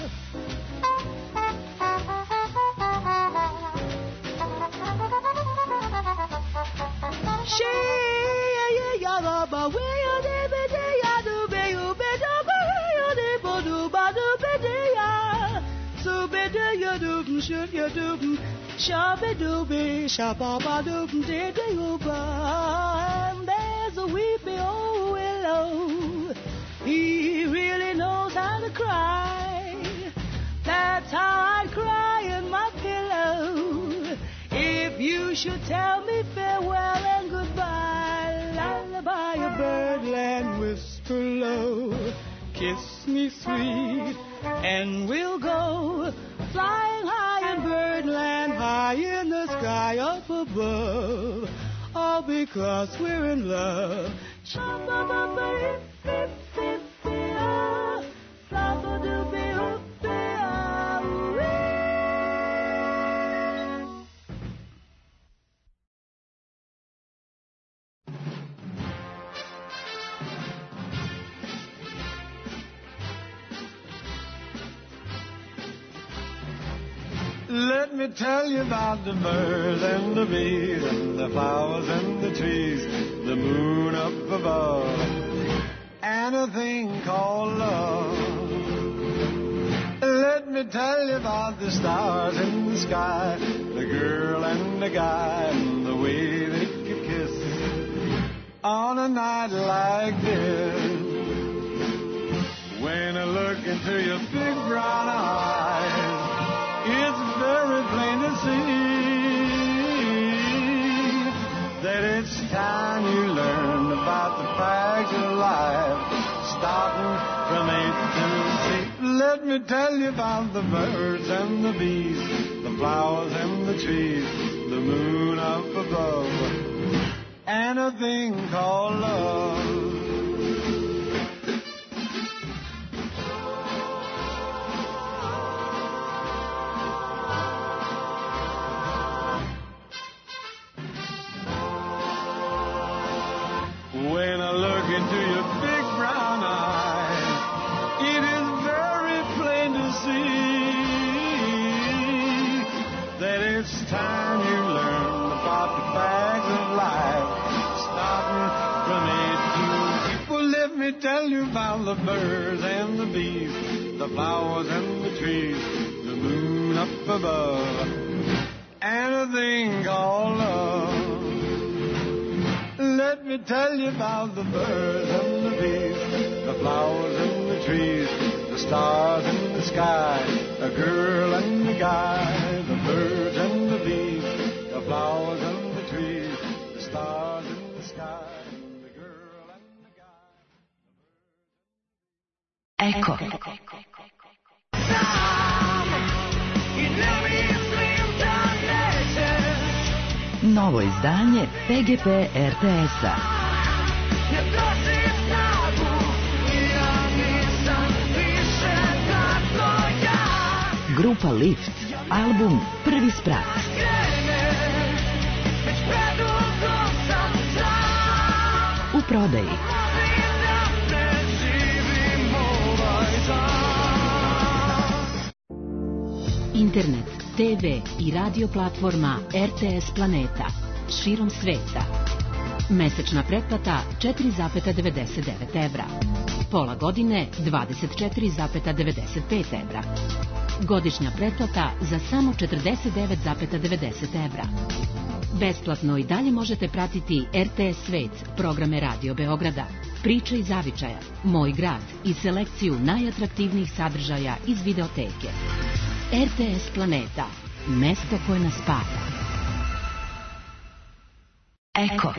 She ya ba ba we ya de be de ya do be you be do ba ya de bo do ba do be de ya. So be de ya do should ya do. Shabba-dooby, shabba-ba-dooby, dee-dee-oo-ba. And there's a weepy old willow. He really knows how to cry. That's how I cry in my pillow. If you should tell me farewell and goodbye, lullaby a birdland whisper low. Kiss me sweet, and we'll go flying high in birdland, high in the sky up above, all because we're in love. Let me tell you about the birds and the bees and the flowers and the trees, the moon up above, and a thing called love. Let me tell you about the stars in the sky, the girl and the guy, and the way they could kiss on a night like this. When I look into your big brown eyes, it's very plain to see that it's time you learn about the facts of life, starting from A to Z. Let me tell you about the birds and the bees, the flowers and the trees, the moon up above, and a thing called love. When I look into your big brown eyes, it is very plain to see that it's time you learn about the facts of life, starting from A to Z. Well, let me tell you about the birds and the bees, the flowers and the trees, the moon up above, and a thing called love. Let me tell you about the birds and the bees, the flowers and the trees, the stars in the sky, the girl and the guy, the birds and the bees, the flowers and the trees, the stars in the sky, the girl and the guy. Eko. Novo izdanje PGP RTS-a. Grupa Lift, album Prvi sprat. U prodaji. Internet, TV i radio platforma RTS Planeta širom sveta. Mesečna pretplata 4,99 evra. Pola godine 24,95 evra. Godišnja pretplata za samo 49,90 evra. Besplatno i dalje možete pratiti RTS Svet, programe Radio Beograda, Priče iz zavičaja, Moj grad i selekciju najatraktivnijih sadržaja iz videoteke. RTS Planeta, mesto koje nas spaja. Eko.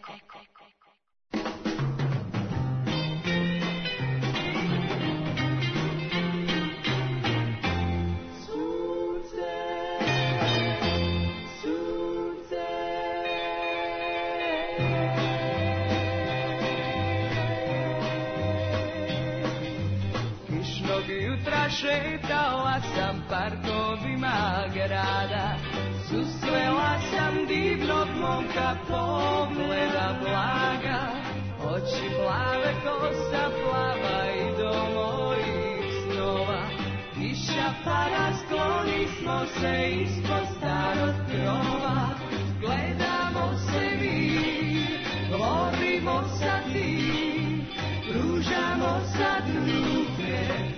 Šetala sam parkovima grada, susrela sam divnog momka, pogleda blaga, oči plave, kosa plava i do mojih snova. Kiša pada, skloni smo se ispod starog krova, gledamo se mi, govorimo sa tim, pružamo sad ruke.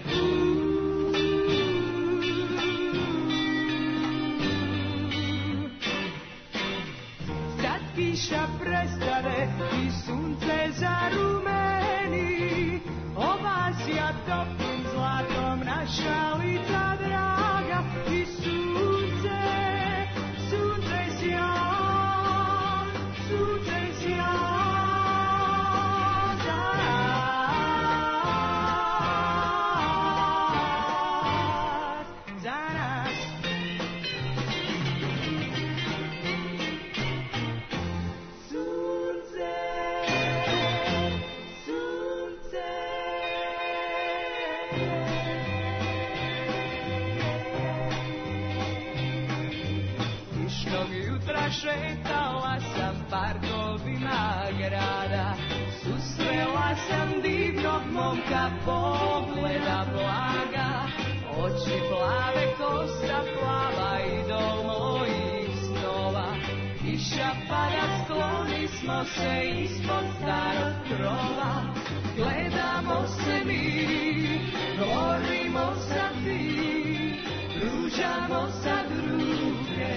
Kiša prestane i sunce zarumeni, ovasija toplim zlatom naša lica draga i sunce, sunce sja, sunce sja za nas, za nas. Šetala sam parkovima grada, susrela sam divnog momka, pogleda blaga, oči plave, kosa plava i do mojih snova. Kiša pada, skloni smo se ispod starog krova, gledamo se mi, govorimo sa ti, pružamo sad ruke.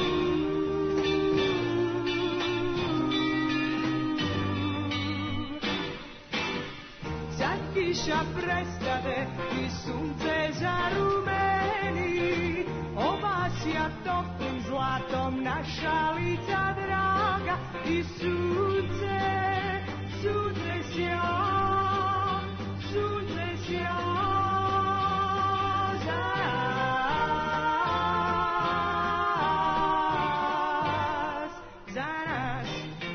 Kiša prestane i sunce zarumeni, ovasija toplim zlatom naša lica draga i sunce, sunce sja, sunce sja za nas, za nas.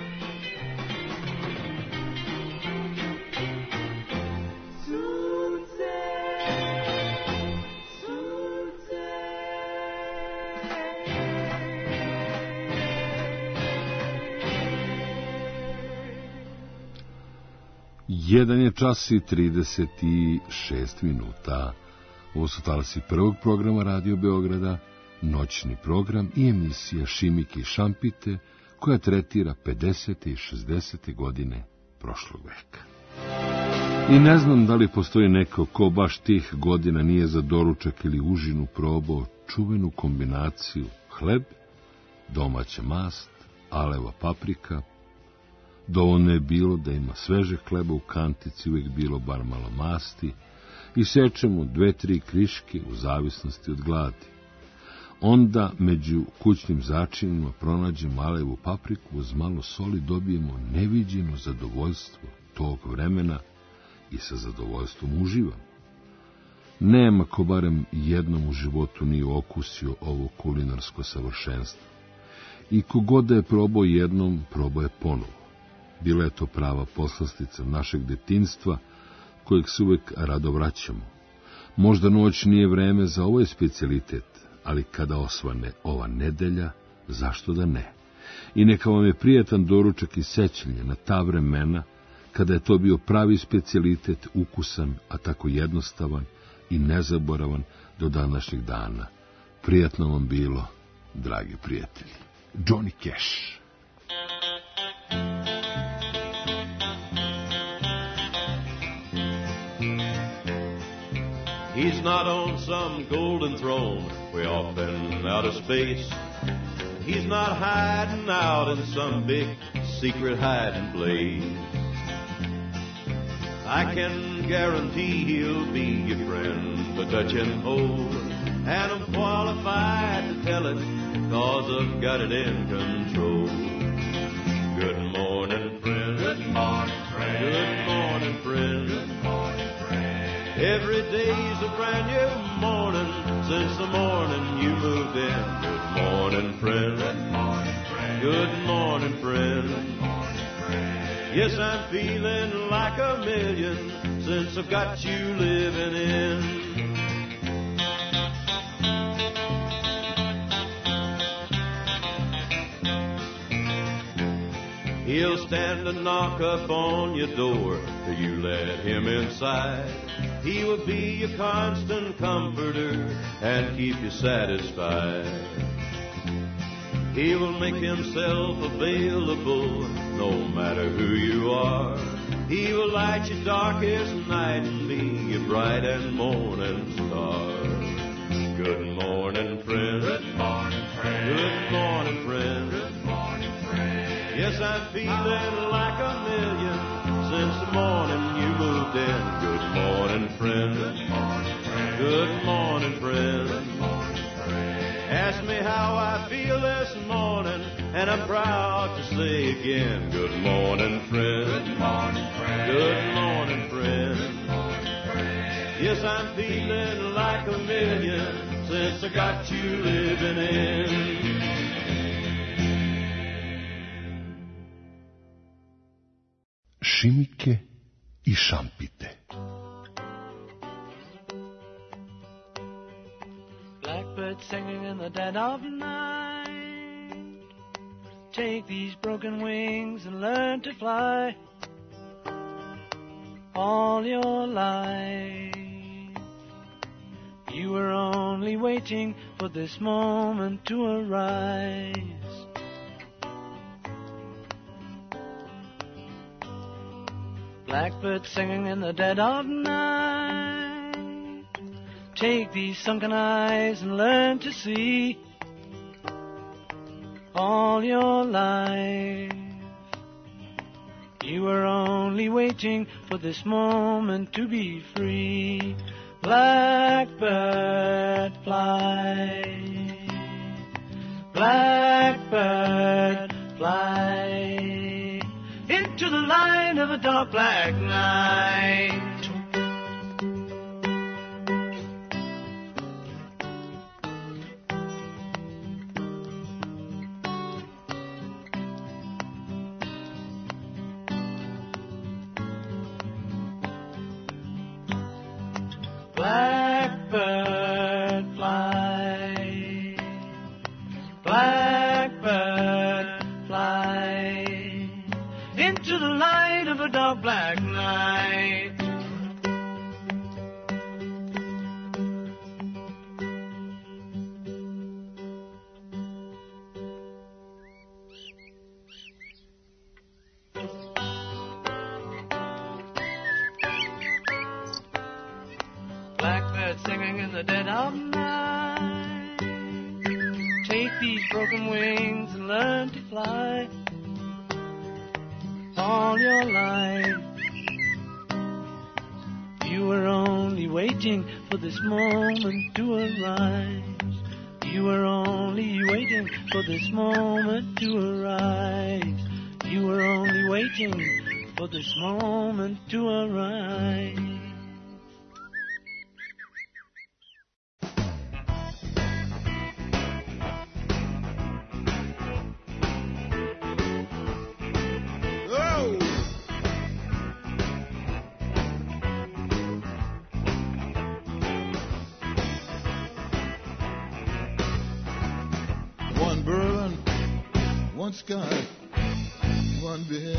Jedan je čas i 36 minuta. Ovo su talasi prvog programa Radio Beograda, noćni program i emisija Šimike i Šampite, koja tretira 50. i 60. godine prošlog veka. I ne znam da li postoji neko ko baš tih godina nije za doručak ili užinu probao čuvenu kombinaciju hleb, domaća mast, aleva paprika. Dovoljno je bilo da ima svežeg hleba u kantici, uvijek bilo bar malo masti, i sečemo 2-3 kriške u zavisnosti od gladi. Onda među kućnim začinima pronađemo alevu papriku, uz malo soli dobijemo neviđeno zadovoljstvo tog vremena i sa zadovoljstvom uživamo. Nema ko barem jednom u životu nije okusio ovo kulinarsko savršenstvo. I kogod da je probao jednom, probao je ponovo. Bila je to prava poslastica našeg detinjstva, kojeg se uvek rado vraćamo. Možda noć nije vreme za ovaj specijalitet, ali kada osvane ova nedelja, zašto da ne? I neka vam je prijatan doručak i sećanje na ta vremena, kada je to bio pravi specijalitet, ukusan, a tako jednostavan i nezaboravan do današnjeg dana. Prijatno vam bilo, dragi prijatelji. Johnny Cash. He's not on some golden throne way off in outer space. He's not hiding out in some big secret hiding place. I can guarantee he'll be your friend, but touch and hold, and I'm qualified to tell it, 'cause I've got it in control. a brand new morning since the morning you moved in. Good morning, friend. Good morning, friend. Yes, I'm feeling like a million since I've got you living in. He'll stand and knock up on your door till you let him inside. He will be your constant comforter and keep you satisfied. He will make himself available no matter who you are. He will light your darkest night and be your bright and morning star. Good morning, friend. Good morning, friend. Good morning, friend. Good morning, friend. Yes, I'm feeling like a million since the morning you moved in. Good morning, friend. Good morning, friend. Good morning, friend. Good morning, friend. Ask me how I feel this morning, and I'm proud to say again, good morning, friend. Good morning, friend. Good morning, friend. Good morning, friend. Yes, I'm feeling like a million since I got you living in. Šimike I šampite. Blackbird singing in the dead of night. Take these broken wings and learn to fly. All your life you were only waiting for this moment to arise. Blackbird singing in the dead of night. Take these sunken eyes and learn to see. All your life you were only waiting for this moment to be free. Blackbird fly. Blackbird fly. Into the light of a dark black night. Blackbird fly. Blackbird fly. Into the light of a dark black night. Blackbird singing in the dead of night. Take these broken wings and learn to fly. All your life you were only waiting for this moment to arise. You were only waiting for this moment to arise. You were only waiting for this moment to arise. One burden, one sky, one beer.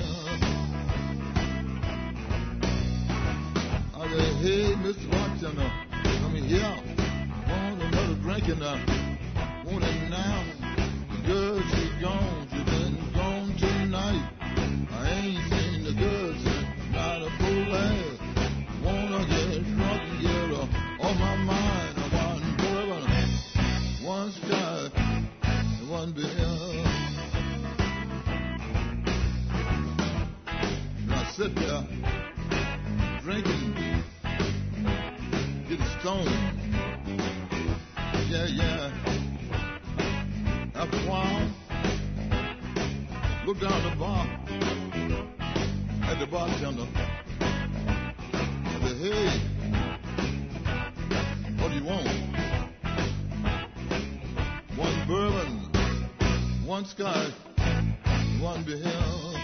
I said, hey, Mr. Bartender, come here. Want another drink and I want it now. The girl, she gone, she been gone tonight. I ain't seen the girl since not a full ass. Wanna get drunk and get her on my mind. I want bourbon, one sky, one beer. And I sit there drinking, getting stoned. Yeah. After a while, look down the bar at the bartender. I said, hey, one sky, one beheld.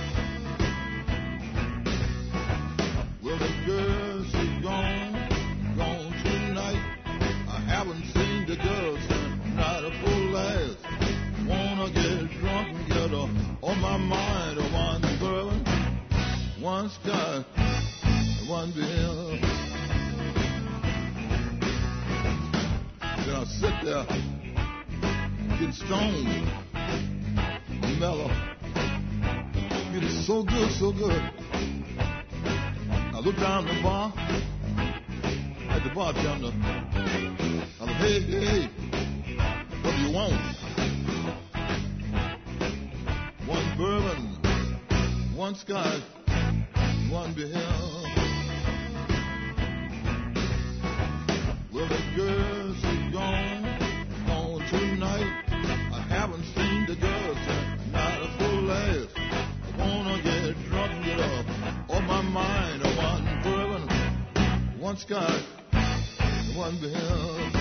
Well, the girl, she's gone tonight. I haven't seen the girl since night of full last. Wanna get drunk and get her on my mind. One bourbon, one sky, one beheld. Then I sit there, get stoned, mellow. It is so good, so good. I look down the bar, at the bartender. I'm like, hey, hey, what do you want? One bourbon, one sky, one beheld. Well, the girl, she's gone tonight. I haven't seen the girl since not a full last. I wanna get drunk and get up on my mind. One bourbon, one sky, one beheld.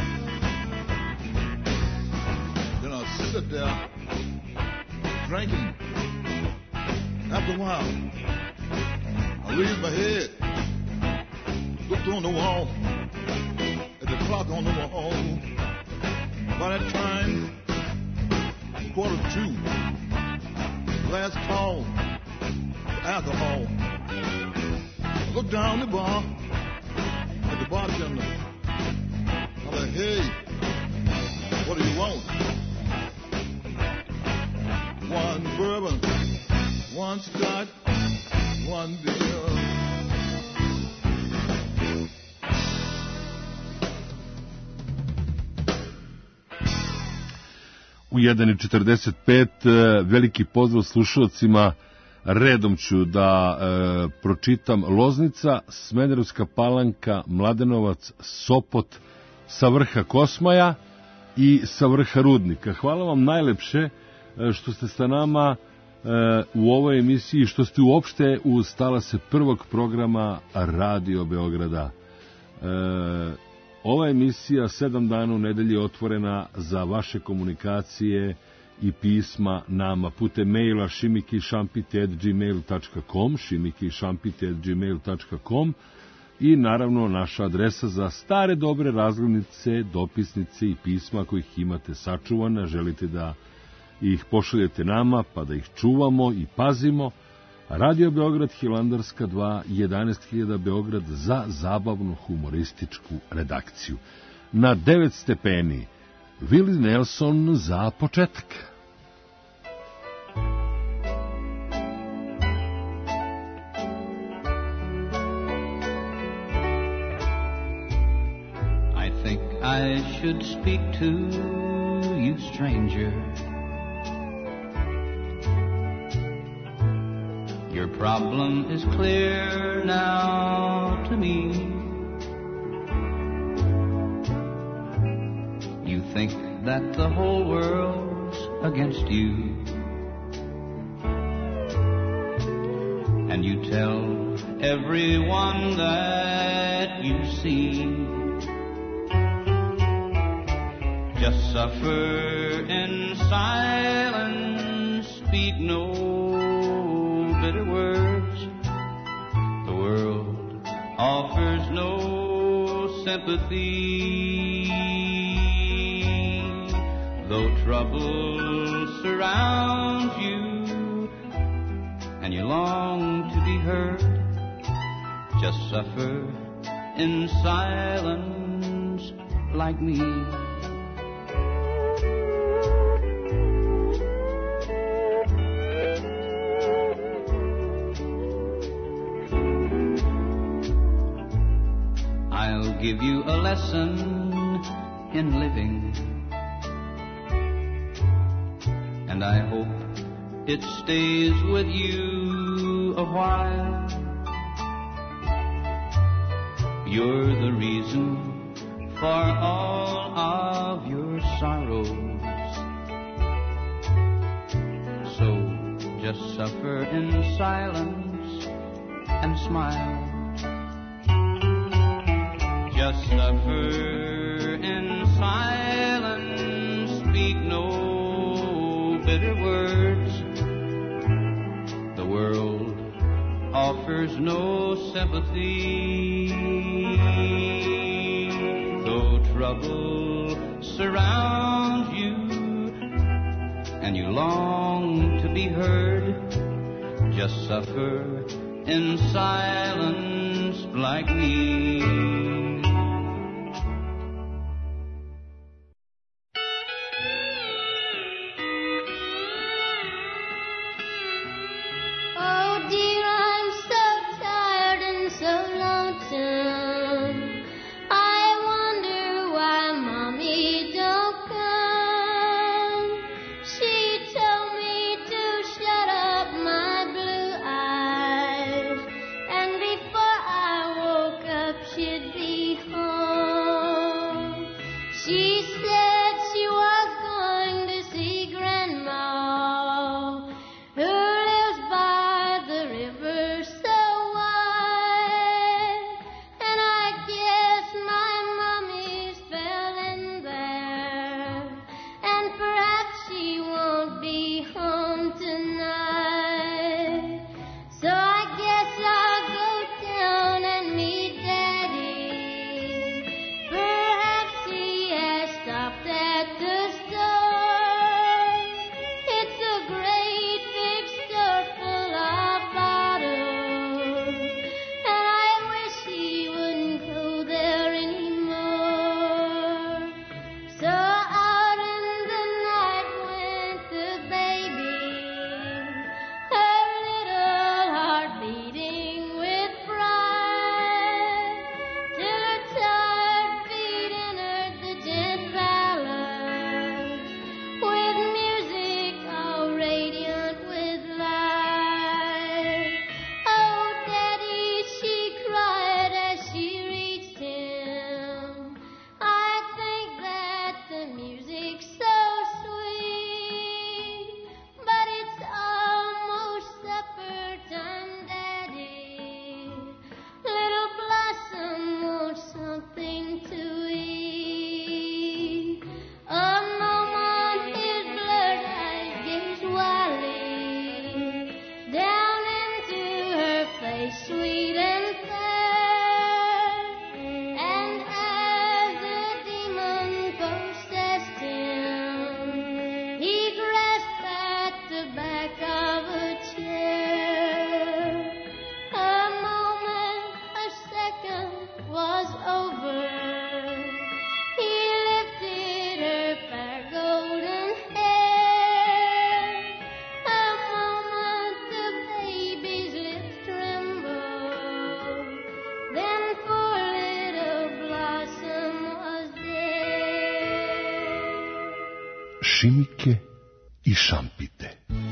Then I sit there drinking. After a while, I raise my head, looked on the wall, at the clock on the wall. By that time, 1:45, last call for alcohol. I look down the bar at the bartender. I'm like, hey, what do you want? One bourbon, one scotch, one beer. U 1:45 veliki pozdrav slušalcima. Redom ću da pročitam: Loznica, Smederevska Palanka, Mladenovac, Sopot, sa vrha Kosmaja i sa vrha Rudnika. Hvala vam najlepše što ste sa nama u ovoj emisiji, što ste uopšte uz talase prvog programa Radio Beograda. Ova emisija 7 dana u nedelji je otvorena za vaše komunikacije i pisma nama putem maila shimikišampite@gmail.com, shimikišampite@gmail.com i naravno naša adresa za stare dobre razglednice, dopisnice i pisma kojih imate sačuvane, želite da ih pošaljete nama pa da ih čuvamo i pazimo. Radio Beograd, Hilandarska 2, 11.000 Beograd, za zabavnu humorističku redakciju. Na 9 stepeni Willie Nelson za početak. I think I should speak to you, stranger. Your problem is clear now to me. You think that the whole world's against you, and you tell everyone that you see. Just suffer in silence, speak no bitter words. The world offers no sympathy. Though trouble surrounds you and you long to be heard, just suffer in silence like me. I'll give you a lesson in living, and I hope it stays with you a while. You're the reason for all of your sorrows, so just suffer in silence and smile. Just suffer in silence, speak no bitter words. The world offers no sympathy, though trouble surrounds you and you long to be heard. Just suffer in silence like me. Šimike i šampite.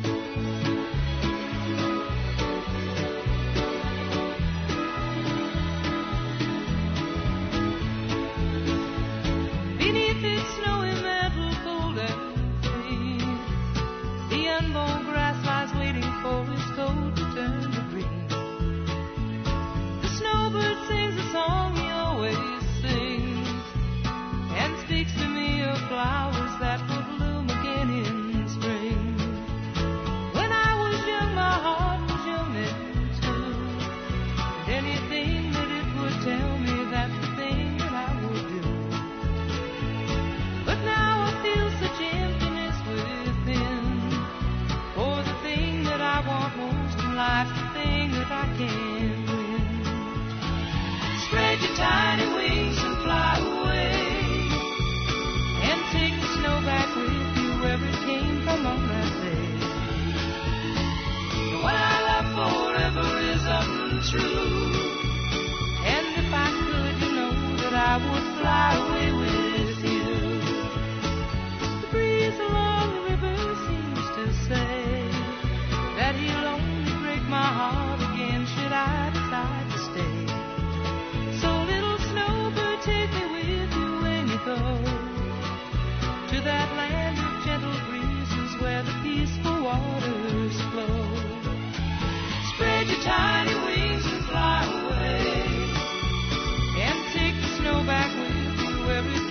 Tiny wings and fly away, and take the snow back with you every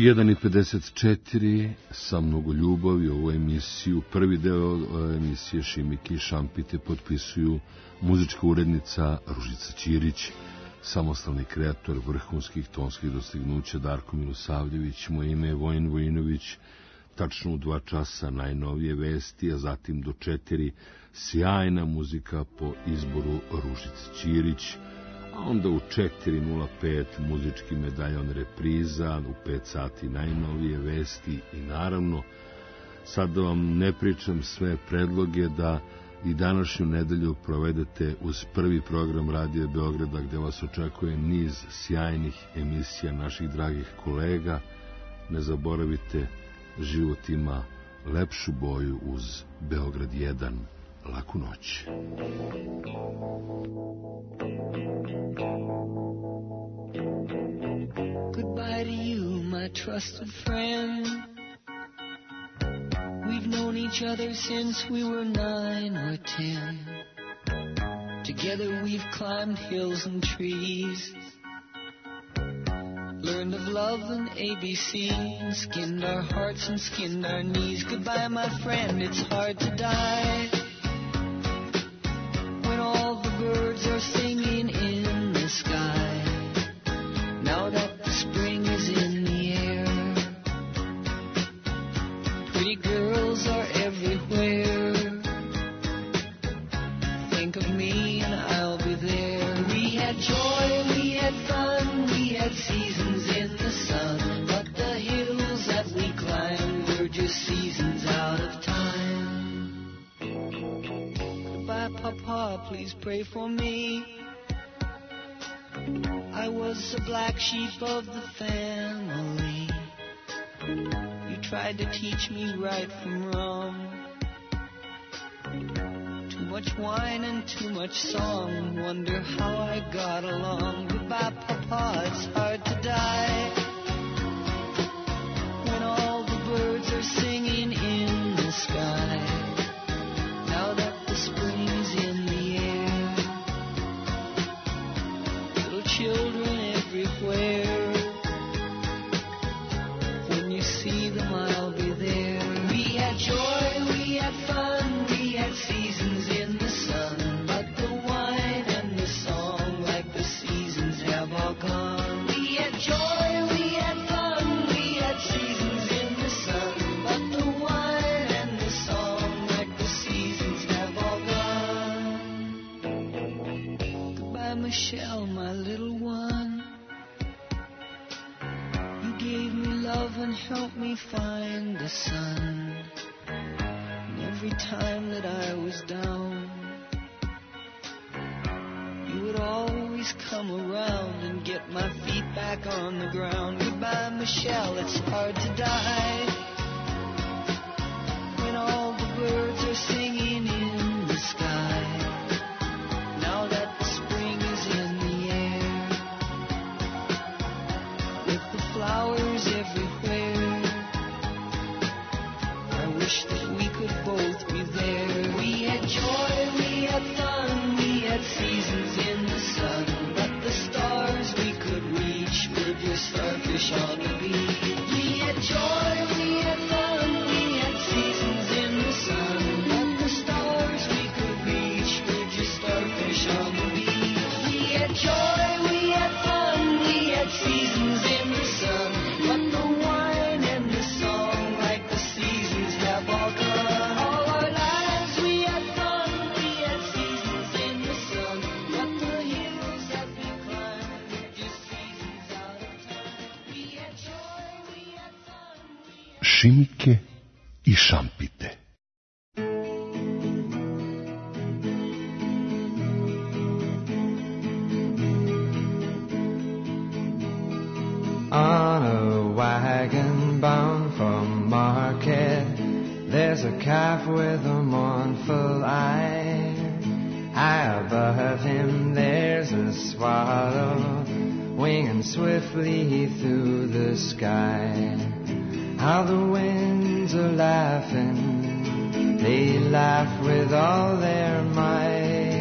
1:54 sa mnogo ljubavi ovu emisiju. Prvi deo emisije Šimike i Šampite potpisuju muzička urednica Ružica Ćirić, samostalni kreator vrhunskih tonskih dostignuća Darko Milosavljević, moje ime je Vojin Vojinović. Tačno u 2 časa najnovije vesti, a zatim do 4 sjajna muzika po izboru Ružice Ćirić, a onda u 4:05 muzički medaljon repriza, u 5 sati najnovije vesti i naravno, sad da vam ne pričam sve predloge, da i današnju nedelju provedete uz prvi program Radija Beograda, gde vas očekuje niz sjajnih emisija naših dragih kolega. Ne zaboravite, život ima lepšu boju uz Beograd 1. Laku noć. Goodbye to you, my trusted friend. We've known each other since we were 9 or 10. Together we've climbed hills and trees, learned of love and ABC, and skinned our hearts and skinned our knees. Goodbye, my friend, it's hard to die when all the birds are singing in the sky. Now that the spring is in the air, pretty girls are everywhere. Think of me and I'll be there. We had joy, we had fun, we had seasons in the sun, but the hills that we climbed were just seasons out of time. Goodbye, Papa, please pray for me. I was the black sheep of the family. You tried to teach me right from wrong. Too much wine and too much song, wonder how I got along. Goodbye, Papa, it's hard to die when all the birds are singing in the sky. Now that the spring is in the air, little children everywhere. When you see them, I'll be there. We had joy, we had fun, we had seasons in the sun, but the wine and the song, like the seasons, have all gone. We had joy, we had fun, we had seasons in the sun, but the wine and the song, like the seasons, have all gone. Goodbye, Michelle, my little one. You gave me love and helped me find the sun. And every time that I was down, you would always come around and get my feet back on the ground. Goodbye, Michelle, it's hard to die when all the birds are singing in the sky. Now that the spring is in the air, with the flowers everywhere, I wish that we could both be there. We had joy, we had fun, we had seasons in the sun, but the stars we could reach were just starfish on a beach. We had joy, we had fun, we had seasons in the sun, but the stars we could reach were just starfish on the beach. We had joy, we had fun, we had seasons in the sun, but the wine and the song, like the seasons, have all gone. All our lives we had fun, we had seasons in the sun, but the hills that we climbed were just seasons out of time. We had joy, we had fun, we had... Šimike i Šampite. On a wagon bound for market, there's a calf with a mournful eye. High above him there's a swallow winging swiftly through the sky. How the winds are laughing, they laugh with all their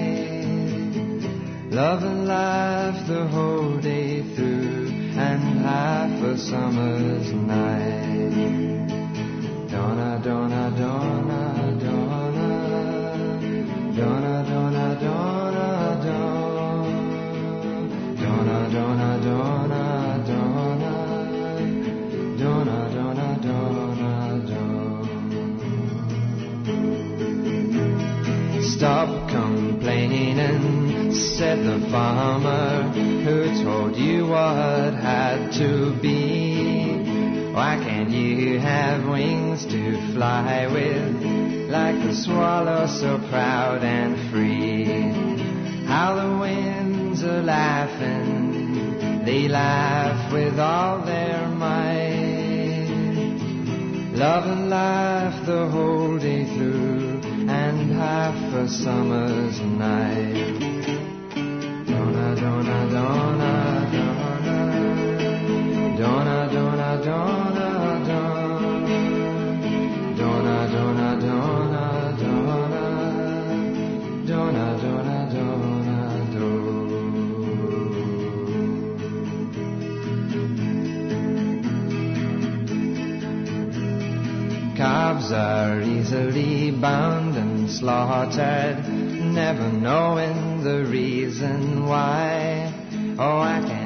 might. Love and laugh the whole day through, and half a summer's night. Donna, Donna, Donna, Donna, Donna, Donna, Donna, Donna, Donna, Donna, Donna, Donna, Donna, Donna, Donna, Donna. Stop complaining, said the farmer who told you what had to be. Why can't you have wings to fly with, like the swallow so proud and free? How the winds are laughing, they laugh with all their might. Love and laugh the whole day through, and half a summer's night. Donna, Donna, Donna, Donna, Donna, Donna, Donna, Donna, Donna, Donna, Donna, Donna, Donna, Donna, Calves are easily bound and slaughtered, never knowing the reason why. Oh, I can't